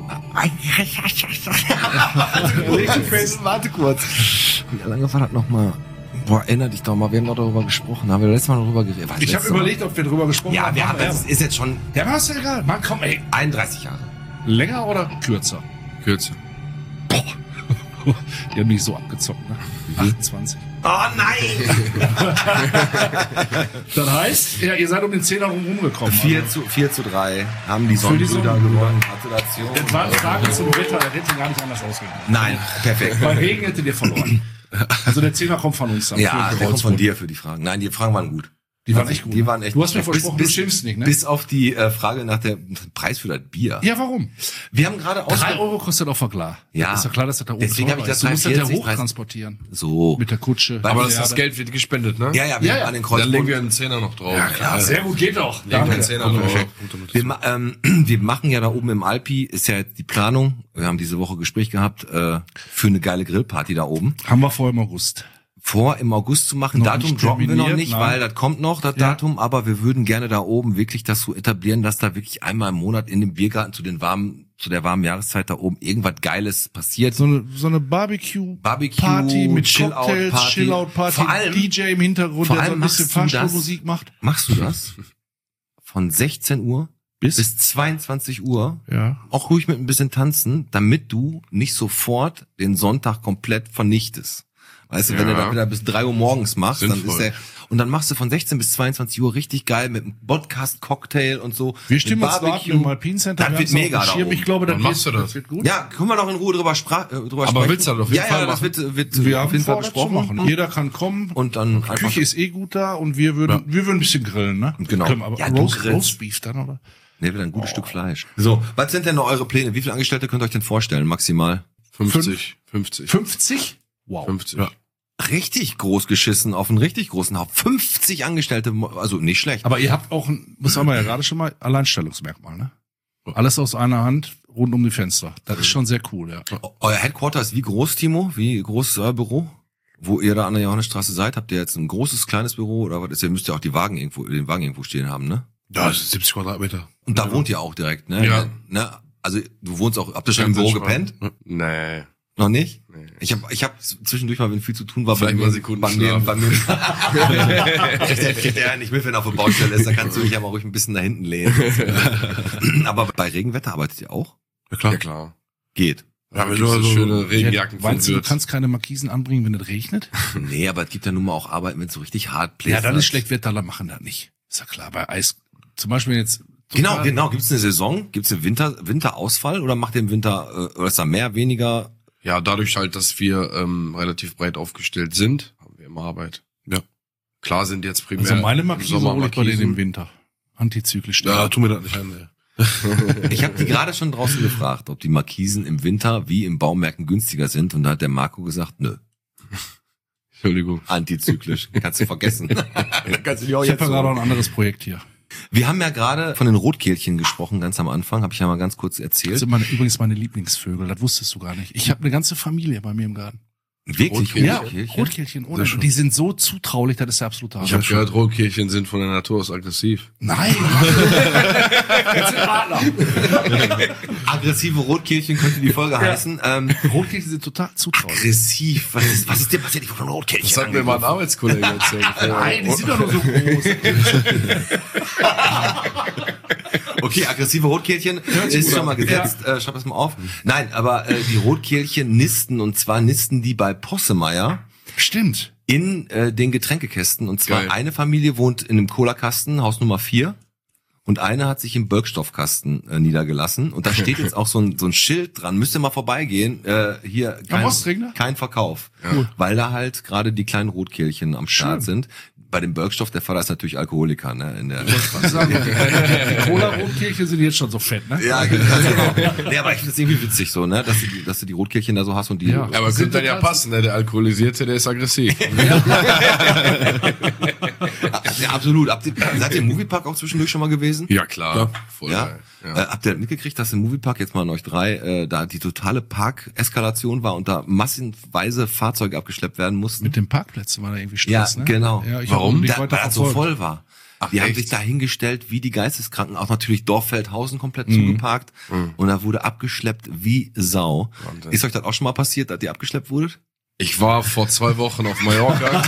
Warte kurz. Wie lange war das nochmal? Boah, erinner dich doch mal, wir haben doch darüber gesprochen. Haben wir letztes Mal noch darüber geredet? War das Ich habe letzte Mal? überlegt, ob wir drüber gesprochen Ja, haben. wir haben, ja. das ist jetzt schon Ja, aber ist ja egal. Mann, komm, ey. einunddreißig Jahre. Länger oder kürzer? Kürzer. Die haben mich so abgezockt, ne? achtundzwanzig. Oh nein! Das heißt, ja, ihr seid um den Zehner rum rumgekommen. vier zu, vier zu drei haben die Für die Sonnenbrüder Sonnenbrüder. gewonnen. Gratulation. Das war eine Frage zum Wetter, das hätte gar nicht anders ausgehen. Nein, perfekt. Bei Regen hättet ihr verloren. Also der Zehner kommt von uns dann. Ja, Für der kommt von Kreuzburg. dir für die Fragen. Nein, die Fragen waren gut. Die waren echt gut. Die waren echt Du hast mir gut. versprochen, bis, du schimpfst nicht, ne? Bis auf die äh, Frage nach der Preis für das Bier. Ja, warum? Wir haben gerade aus Drei Euro kostet auch klar. Ja. Ist ja klar, dass das da oben Deswegen teurer hab ich das ist. Du musst das ja dreiundvierzig, hochtransportieren. so. Mit der Kutsche. Aber das, Ja, das Geld wird gespendet, ne? Ja, ja, wir Ja, haben ja. an den Dann Kreuzburg. legen wir einen Zehner noch drauf. Ja, klar, sehr gut, geht doch. Legen wir einen Danke. Zehner noch drauf. Wir, ma- ähm, wir machen ja da oben im Alpi, ist ja jetzt die Planung, wir haben diese Woche Gespräch gehabt, äh, für eine geile Grillparty da oben. Haben wir vor im August. Vor im August zu machen. Noch Datum nicht droppen wir noch terminiert, nicht, nein. weil das kommt noch, das Ja. Datum, aber wir würden gerne da oben wirklich das so etablieren, dass da wirklich einmal im Monat in dem Biergarten zu den warmen, zu der warmen Jahreszeit da oben irgendwas Geiles passiert. So eine, so eine Barbecue, Barbecue, Party mit Chill-Out Cocktails, Party. Chill-Out-Party, Vor allem- D J im Hintergrund, vor der so allem ein bisschen machst du das- Fahrstuhlmusik macht. Machst du das? Von sechzehn Uhr Bis? bis zweiundzwanzig Uhr. Ja. Auch ruhig mit ein bisschen tanzen, damit du nicht sofort den Sonntag komplett vernichtest. Weißt du, wenn Ja. du dann wieder bis drei Uhr morgens machst, dann Sinnvoll. ist der, und dann machst du von sechzehn bis zweiundzwanzig Uhr richtig geil mit einem Podcast-Cocktail und so. Wir mit stimmen uns da ab im Alpine Center. Das Wir wird haben's auf mega dem da Schirm. oben. Ich glaube, das Wann wird, machst du das? das wird gut. Ja, können wir noch in Ruhe drüber, spra äh, drüber Aber sprechen. willst du das auf jeden ja, Fall ja, das machen? wird, wird Wir auf haben jeden Fall vor, das zu besprochen. machen. Jeder kann kommen. Und dann einfach, Küche ist eh gut da und wir würden, wir würden ein bisschen grillen, ne? Genau. Können aber Ja, du Roast, grillst. Roast Beef dann, oder? ne, wieder ein gutes Stück Fleisch. So, was sind denn noch eure Pläne? Wie viele Angestellte könnt ihr euch denn vorstellen, maximal? fünfzig. fünfzig. fünfzig? Wow. fünfzig. Ja. Richtig groß geschissen auf einen richtig großen Haufen. fünfzig Angestellte, also nicht schlecht. Aber ihr habt auch, ein, das haben wir ja gerade schon mal, Alleinstellungsmerkmal, ne? Alles aus einer Hand, rund um die Fenster. Das ist schon sehr cool, ja. Euer Headquarter ist wie groß, Timo? Wie groß ist euer Büro? Wo ihr da an der Johannesstraße seid, habt ihr jetzt ein großes, kleines Büro oder was ist? Ihr müsst ja auch die Wagen irgendwo, den Wagen irgendwo stehen haben, ne? Ja, das ist siebzig Quadratmeter. Und da wohnt ihr auch direkt, ne? Ja. Ne? Also du wohnst auch, habt ihr schon im Büro gepennt? Nee. Noch nicht? Nee. Ich habe ich hab zwischendurch mal, wenn viel zu tun war, Vielleicht bei mal mir, Sekunden bei mir, schlafen. bei mir. kriegt er, kriegt er nicht mit, wenn er auf der Baustelle ist, da kannst du dich aber ruhig ein bisschen da hinten lehnen. Aber bei Regenwetter arbeitet ihr auch? Ja, klar. Ja, klar. Geht. Ja, Ja, wenn so du so- schöne Regenjacken von Meinst du, du Würz. kannst keine Markisen anbringen, wenn es regnet? Nee, aber es gibt ja nun mal auch Arbeiten, wenn es so richtig hart bläst. Ja, dann ist schlecht Wetter, dann machen das nicht. Ist ja klar, bei Eis, zum Beispiel jetzt. Genau, total- genau. Gibt es eine Saison? Gibt es einen Winter, Winterausfall oder macht ihr im Winter, äh, oder ist da mehr, weniger? Ja, dadurch halt, dass wir ähm, relativ breit aufgestellt sind, haben wir immer Arbeit. Ja. Klar sind jetzt primär Also meine im Markise Sommer hole ich bei denen Markisen. im Winter. Antizyklisch. Ja, tu mir das nicht an, ey. Ich habe die gerade schon draußen gefragt, ob die Markisen im Winter wie im Baumärkten günstiger sind. Und da hat der Marco gesagt, nö, Entschuldigung. antizyklisch. Kannst du vergessen. Kannst du die auch Ich habe jetzt ja gerade auch so. ein anderes Projekt hier. Wir haben ja gerade von den Rotkehlchen gesprochen, ganz am Anfang, habe ich ja mal ganz kurz Das erzählt. sind meine, übrigens meine Lieblingsvögel, das wusstest du gar nicht. Ich habe eine ganze Familie bei mir im Garten. Wirklich Rotkehlchen? Ja, Rotkehlchen? Rotkehlchen. Ohne, die sind so zutraulich, das ist der absolute Ich Hammer. habe gehört, Rotkehlchen sind von der Natur aus aggressiv. Nein! Das sind Adler. Aggressive Rotkehlchen könnte die Folge heißen. Ähm, Rotkehlchen sind total zutraulich. aggressiv. Was ist, was ist dir passiert? Ich wurde von Rotkehlchen. Das hat mir mal ein Arbeitskollege erzählt. Nein, die sind doch nur so groß. Okay, aggressive Rotkehlchen sich ist gut schon mal an. gesetzt. Äh, schreib das mal auf. Nein, aber äh, die Rotkehlchen nisten, und zwar nisten die bei Possemeyer Stimmt. in äh, den Getränkekästen. Und zwar Geil. eine Familie wohnt in einem Cola-Kasten, Haus Nummer vier. Und eine hat sich im Birkstoffkasten äh, niedergelassen. Und da steht jetzt auch so ein, so ein Schild dran. Müsst ihr mal vorbeigehen. Äh, hier kein, Ostring, ne? kein Verkauf. Weil da halt gerade die kleinen Rotkehlchen am Start Schön. sind. Bei dem Birkstoff, der Vater ist natürlich Alkoholiker. Ne? In der Die Cola-Rotkehlchen Rotkehlchen sind jetzt schon so fett, ne? Ja, genau. Nee, aber ich finde es irgendwie witzig so, ne, dass du, die, dass du die Rotkehlchen da so hast und die. Ja. Ja, aber könnte dann ja passen, ne? Der Alkoholisierte, der ist aggressiv. Ja, absolut. Habt ihr, seid ihr im Moviepark auch zwischendurch schon mal gewesen? Ja, klar. Voll Ja. geil. Ja. Äh, habt ihr mitgekriegt, dass im Moviepark, jetzt mal an euch drei, äh, da die totale Parkeskalation war und da massenweise Fahrzeuge abgeschleppt werden mussten? Mit den Parkplätzen war da irgendwie Ja, Stress, ne? genau. Ja, ich Warum? hab nicht Da, weil weiter das so verfolgt. voll war. Ach, die haben echt? sich da hingestellt wie die Geisteskranken, auch natürlich Dorffeldhausen komplett Mhm. zugeparkt und da wurde abgeschleppt wie Sau. Wahnsinn. Ist euch das auch schon mal passiert, dass ihr abgeschleppt wurdet? Ich war vor zwei Wochen auf Mallorca.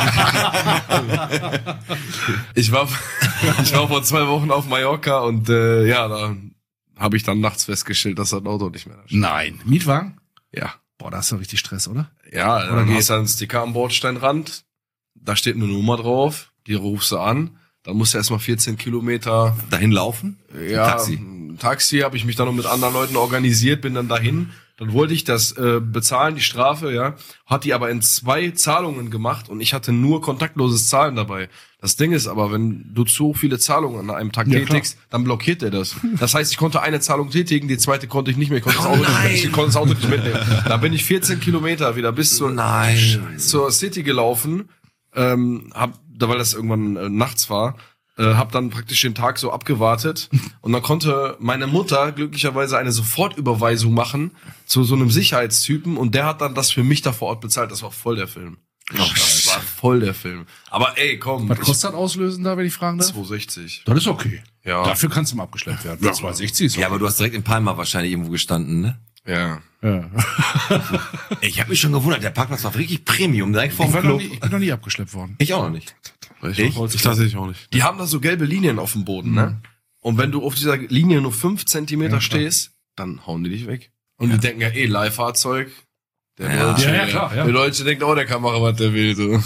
ich war, ich war vor zwei Wochen auf Mallorca und äh, ja, da habe ich dann nachts festgestellt, dass das Auto nicht mehr da steht. Nein. Mietwagen? Ja. Boah, da hast du richtig Stress, oder? Ja, Oder dann geht? hast du einen Sticker am Bordsteinrand, da steht eine Nummer drauf, die rufst du an, dann musst du erstmal vierzehn Kilometer, Dahin laufen? ja, Taxi. Taxi habe ich mich dann noch mit anderen Leuten organisiert, bin dann dahin, dann wollte ich das äh, bezahlen, die Strafe, ja, hat die aber in zwei Zahlungen gemacht und ich hatte nur kontaktloses Zahlen dabei. Das Ding ist aber, wenn du zu viele Zahlungen an einem Tag Ja, tätigst, dann blockiert er das. Das heißt, ich konnte eine Zahlung tätigen, die zweite konnte ich nicht mehr, ich konnte, das, Oh Auto, nein. nicht, ich konnte das Auto nicht mitnehmen. Da bin ich vierzehn Kilometer wieder bis zur, Nein. zur City gelaufen, ähm, hab, da weil das irgendwann äh, nachts war, äh, hab dann praktisch den Tag so abgewartet und dann konnte meine Mutter glücklicherweise eine Sofortüberweisung machen zu so einem Sicherheitstypen und der hat dann das für mich da vor Ort bezahlt. Das war voll der Film. Das war voll der Film. Aber ey, komm. Was kostet das Auslösen da, wenn ich fragen darf? zweihundertsechzig. Das ist okay. Ja. Dafür kannst du mal abgeschleppt werden. Ja. zwei sechzig ist okay. Ja, aber du hast direkt in Palma wahrscheinlich irgendwo gestanden, ne? Ja. Ja. Ich habe mich schon gewundert, der Parkplatz war wirklich Premium, direkt Ich, vorm war noch Club. nie, ich bin noch nie abgeschleppt worden. Ich auch noch nicht. Ich, Ich? ich tatsächlich auch nicht. Die haben da so gelbe Linien auf dem Boden, ne? Und wenn du auf dieser Linie nur fünf Zentimeter Ja, klar. stehst, dann hauen die dich weg. Und die denken ja eh, Leihfahrzeug. Der Ja. Deutsche, Ja, ja, klar, ja. Der Deutsche denkt, oh, der kann machen, was der will, so. Und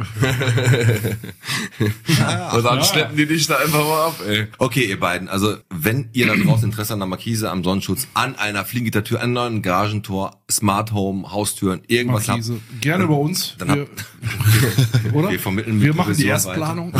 dann schleppen die dich da einfach mal ab, ey. Okay, ihr beiden, also wenn ihr da draußen Interesse an der Markise, am Sonnenschutz, an einer Fliegengittertür, an einem neuen Garagentor, Smart Home, Haustüren, irgendwas Markise. Gerne bei uns. Dann Wir, oder? Wir vermitteln Wir mit machen die Provision Erstplanung.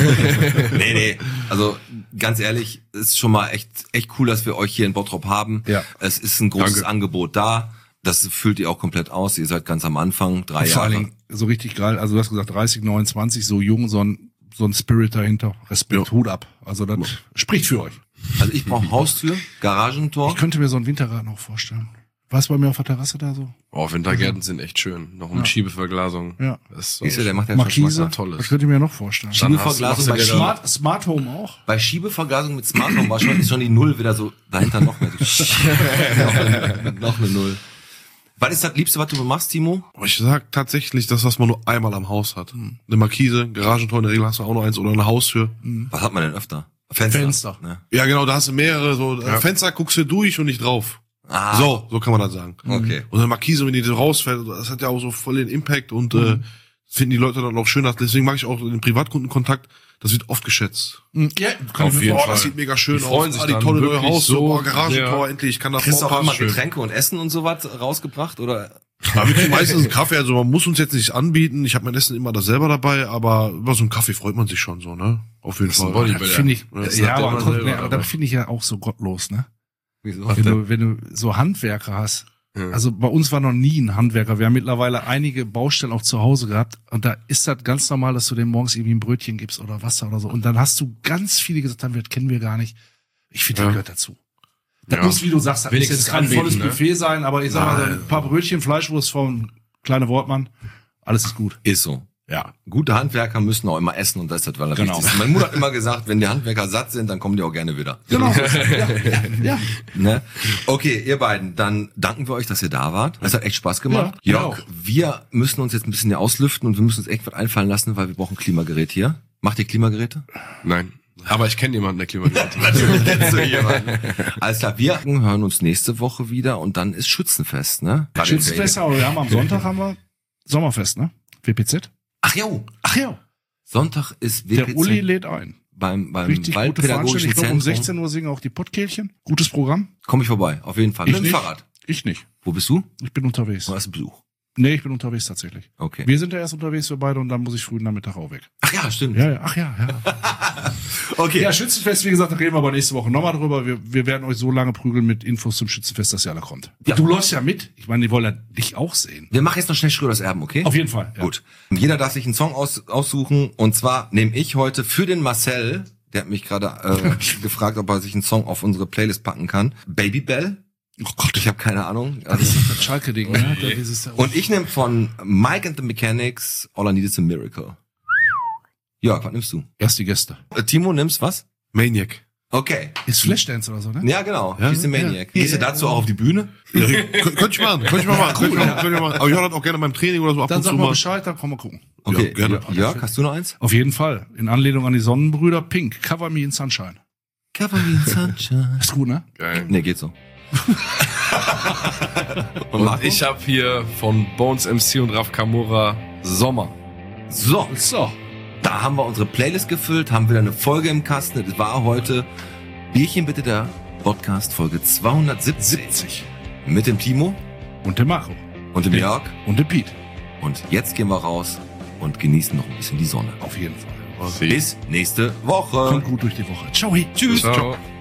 Nee, nee, also ganz ehrlich, es ist schon mal echt echt cool, dass wir euch hier in Bottrop haben. Ja. Es ist ein großes Danke. Angebot da. Das füllt ihr auch komplett aus. Ihr seid ganz am Anfang, drei Vor allen Jahre. Dingen so richtig geil. Also du hast gesagt dreißig, neunundzwanzig, so jung, so ein, so ein Spirit dahinter. Respekt, Hut ab. Also das spricht für euch. Also ich brauche Haustür, Garagentor. Ich könnte mir so einen Winterrad noch vorstellen. Warst du bei mir auf der Terrasse da so? Oh, Wintergärten sind echt schön. Noch mit Ja. Schiebeverglasung. Ja. Das ist so Siehst du, der macht ja schon Markise, Schmackhaft. Tolles. das könnte ich mir noch vorstellen. Dann hast- Schiebeverglasung bei machst du dir da- Smart. Smart, Smart Home auch. Bei Schiebeverglasung mit Smart Home war schon, ist schon die Null wieder so dahinter noch mehr. noch, eine, noch eine Null. Was ist das Liebste, was du machst, Timo? Aber ich sag tatsächlich, das, was man nur einmal am Haus hat. Eine Markise, ein Garagentor, in der Regel hast du auch noch eins oder eine Haustür. Was hat man denn öfter? Fenster. Fenster. Ne? Ja, genau, da hast du mehrere, so, Fenster guckst du durch und nicht drauf. Ah, So, so kann man das sagen. Okay. Und eine Markise, wenn die so rausfällt, das hat ja auch so voll den Impact und äh, finden die Leute dann auch schön. Deswegen mache ich auch den Privatkundenkontakt. Das wird oft geschätzt. Ja, kann Auf ich mir jeden Oh, Fall. das sieht mega schön Die freuen aus. sich Ah, die dann tolle neue wirklich Haus, so so, oh, Garagentor, sehr. endlich, ich kann da Kriegst du auch immer schön. Getränke und Essen und sowas rausgebracht, oder? Ja, wir kriegen meistens einen Kaffee, also man muss uns jetzt nicht anbieten. Ich habe mein Essen immer da selber dabei, aber über so einen Kaffee freut man sich schon so, ne? Auf jeden Das ist ein Fall. Bodybuilder. Das finde ich, Das ja, sagt der aber, immer trotzdem- selber, ja, aber aber- das finde ich ja auch so gottlos, ne? Wieso? Wenn du, wenn du so Handwerker hast. Also bei uns war noch nie ein Handwerker. Wir haben mittlerweile einige Baustellen auch zu Hause gehabt. Und da ist das ganz normal, dass du dem morgens irgendwie ein Brötchen gibst oder Wasser oder so. Und dann hast du ganz viele gesagt, haben, das kennen wir gar nicht. Ich finde, das Ja. gehört dazu. Das Ja. muss, wie du sagst, das muss Wenigstens jetzt kein anbieten, volles ne? Buffet sein, aber ich sag mal, so Nein. ein paar Brötchen, Fleischwurst vom kleine Wortmann. Alles ist gut. Ist so. Ja. Gute Handwerker müssen auch immer essen und das ist das Genau. Wichtigste. Meine Mutter hat immer gesagt, wenn die Handwerker satt sind, dann kommen die auch gerne wieder. Genau. ja, ja, ja. Ne? Okay, ihr beiden, dann danken wir euch, dass ihr da wart. Es hat echt Spaß gemacht. Ja, Jörg, genau. wir müssen uns jetzt ein bisschen hier auslüften und wir müssen uns echt was einfallen lassen, weil wir brauchen ein Klimagerät hier. Macht ihr Klimageräte? Nein. Aber ich kenne jemanden, der Klimagerät hat. Natürlich kennst du jemanden. Alles klar, wir hören uns nächste Woche wieder und dann ist Schützenfest, ne? Schützenfest, aber wir haben am Sonntag haben wir Sommerfest, ne? W P Z. Ach jo, Ach ja. Sonntag ist W P Z Der Uli lädt ein. beim, beim Richtig gute Waldpädagogischen Veranstaltung. Ich glaube, um Zentrum. sechzehn Uhr singen auch die Pottkehlchen. Gutes Programm. Komme ich vorbei, auf jeden Fall. Ich Mit dem nicht. Fahrrad. Ich nicht. Wo bist du? Ich bin unterwegs. Du hast einen Besuch. Nee, ich bin unterwegs tatsächlich. Okay. Wir sind ja erst unterwegs, wir beide, und dann muss ich frühen Nachmittag auch weg. Ach ja, stimmt. Ja, ja, ach ja, ja. Okay. Ja, Schützenfest, wie gesagt, da reden wir aber nächste Woche nochmal drüber. Wir, wir werden euch so lange prügeln mit Infos zum Schützenfest, dass ihr alle kommt. Ja. Du läufst ja mit. Ich meine, die wollen ja dich auch sehen. Wir machen jetzt noch schnell Schröders Erben, okay? Auf jeden Fall. Ja. Gut. Und jeder darf sich einen Song aus, aussuchen. Und zwar nehme ich heute für den Marcel, der hat mich gerade äh, gefragt, ob er sich einen Song auf unsere Playlist packen kann. Babybel. Oh Gott, Ich habe keine Ahnung. das ist das Schalke-Ding, ne? Da dieses, Und ich nehme von Mike and the Mechanics All I Need Is a Miracle. Jörg, was nimmst du? erst die Gäste. Äh, Timo, nimmst was? Maniac. Okay. Ist Flashdance oder so, ne? Ja, genau. Ja, She's a Maniac. Gehst du dazu auch auf die Bühne? Ja, könnte ich machen, könnte ich mal machen. Könnte ich mal, könnte ich mal. Aber ich höre das auch gerne beim Training oder so ab Dann und sag zu mal mal. Bescheid, dann kommen wir gucken. Okay. Ja, gerne. Jörg, hast du noch eins? Auf jeden Fall. In Anlehnung an die Sonnenbrüder, Pink, Cover Me in Sunshine. Cover Me in Sunshine. Ist gut, ne? Geil. Nee, geht so. Und ich habe hier von Bones M C und Raf Kamora Sommer. So, So. da haben wir unsere Playlist gefüllt, haben wieder eine Folge im Kasten. Das war heute Bierchen bitte, der Podcast Folge zweihundertsiebzig. siebzig. Mit dem Timo Und der Marco. und dem Jörg. Und der Pete. Und jetzt gehen wir raus und genießen noch ein bisschen die Sonne. Auf jeden Fall. Bis nächste Woche. Kommt gut durch die Woche. Ciao. Tschüss. Ciao.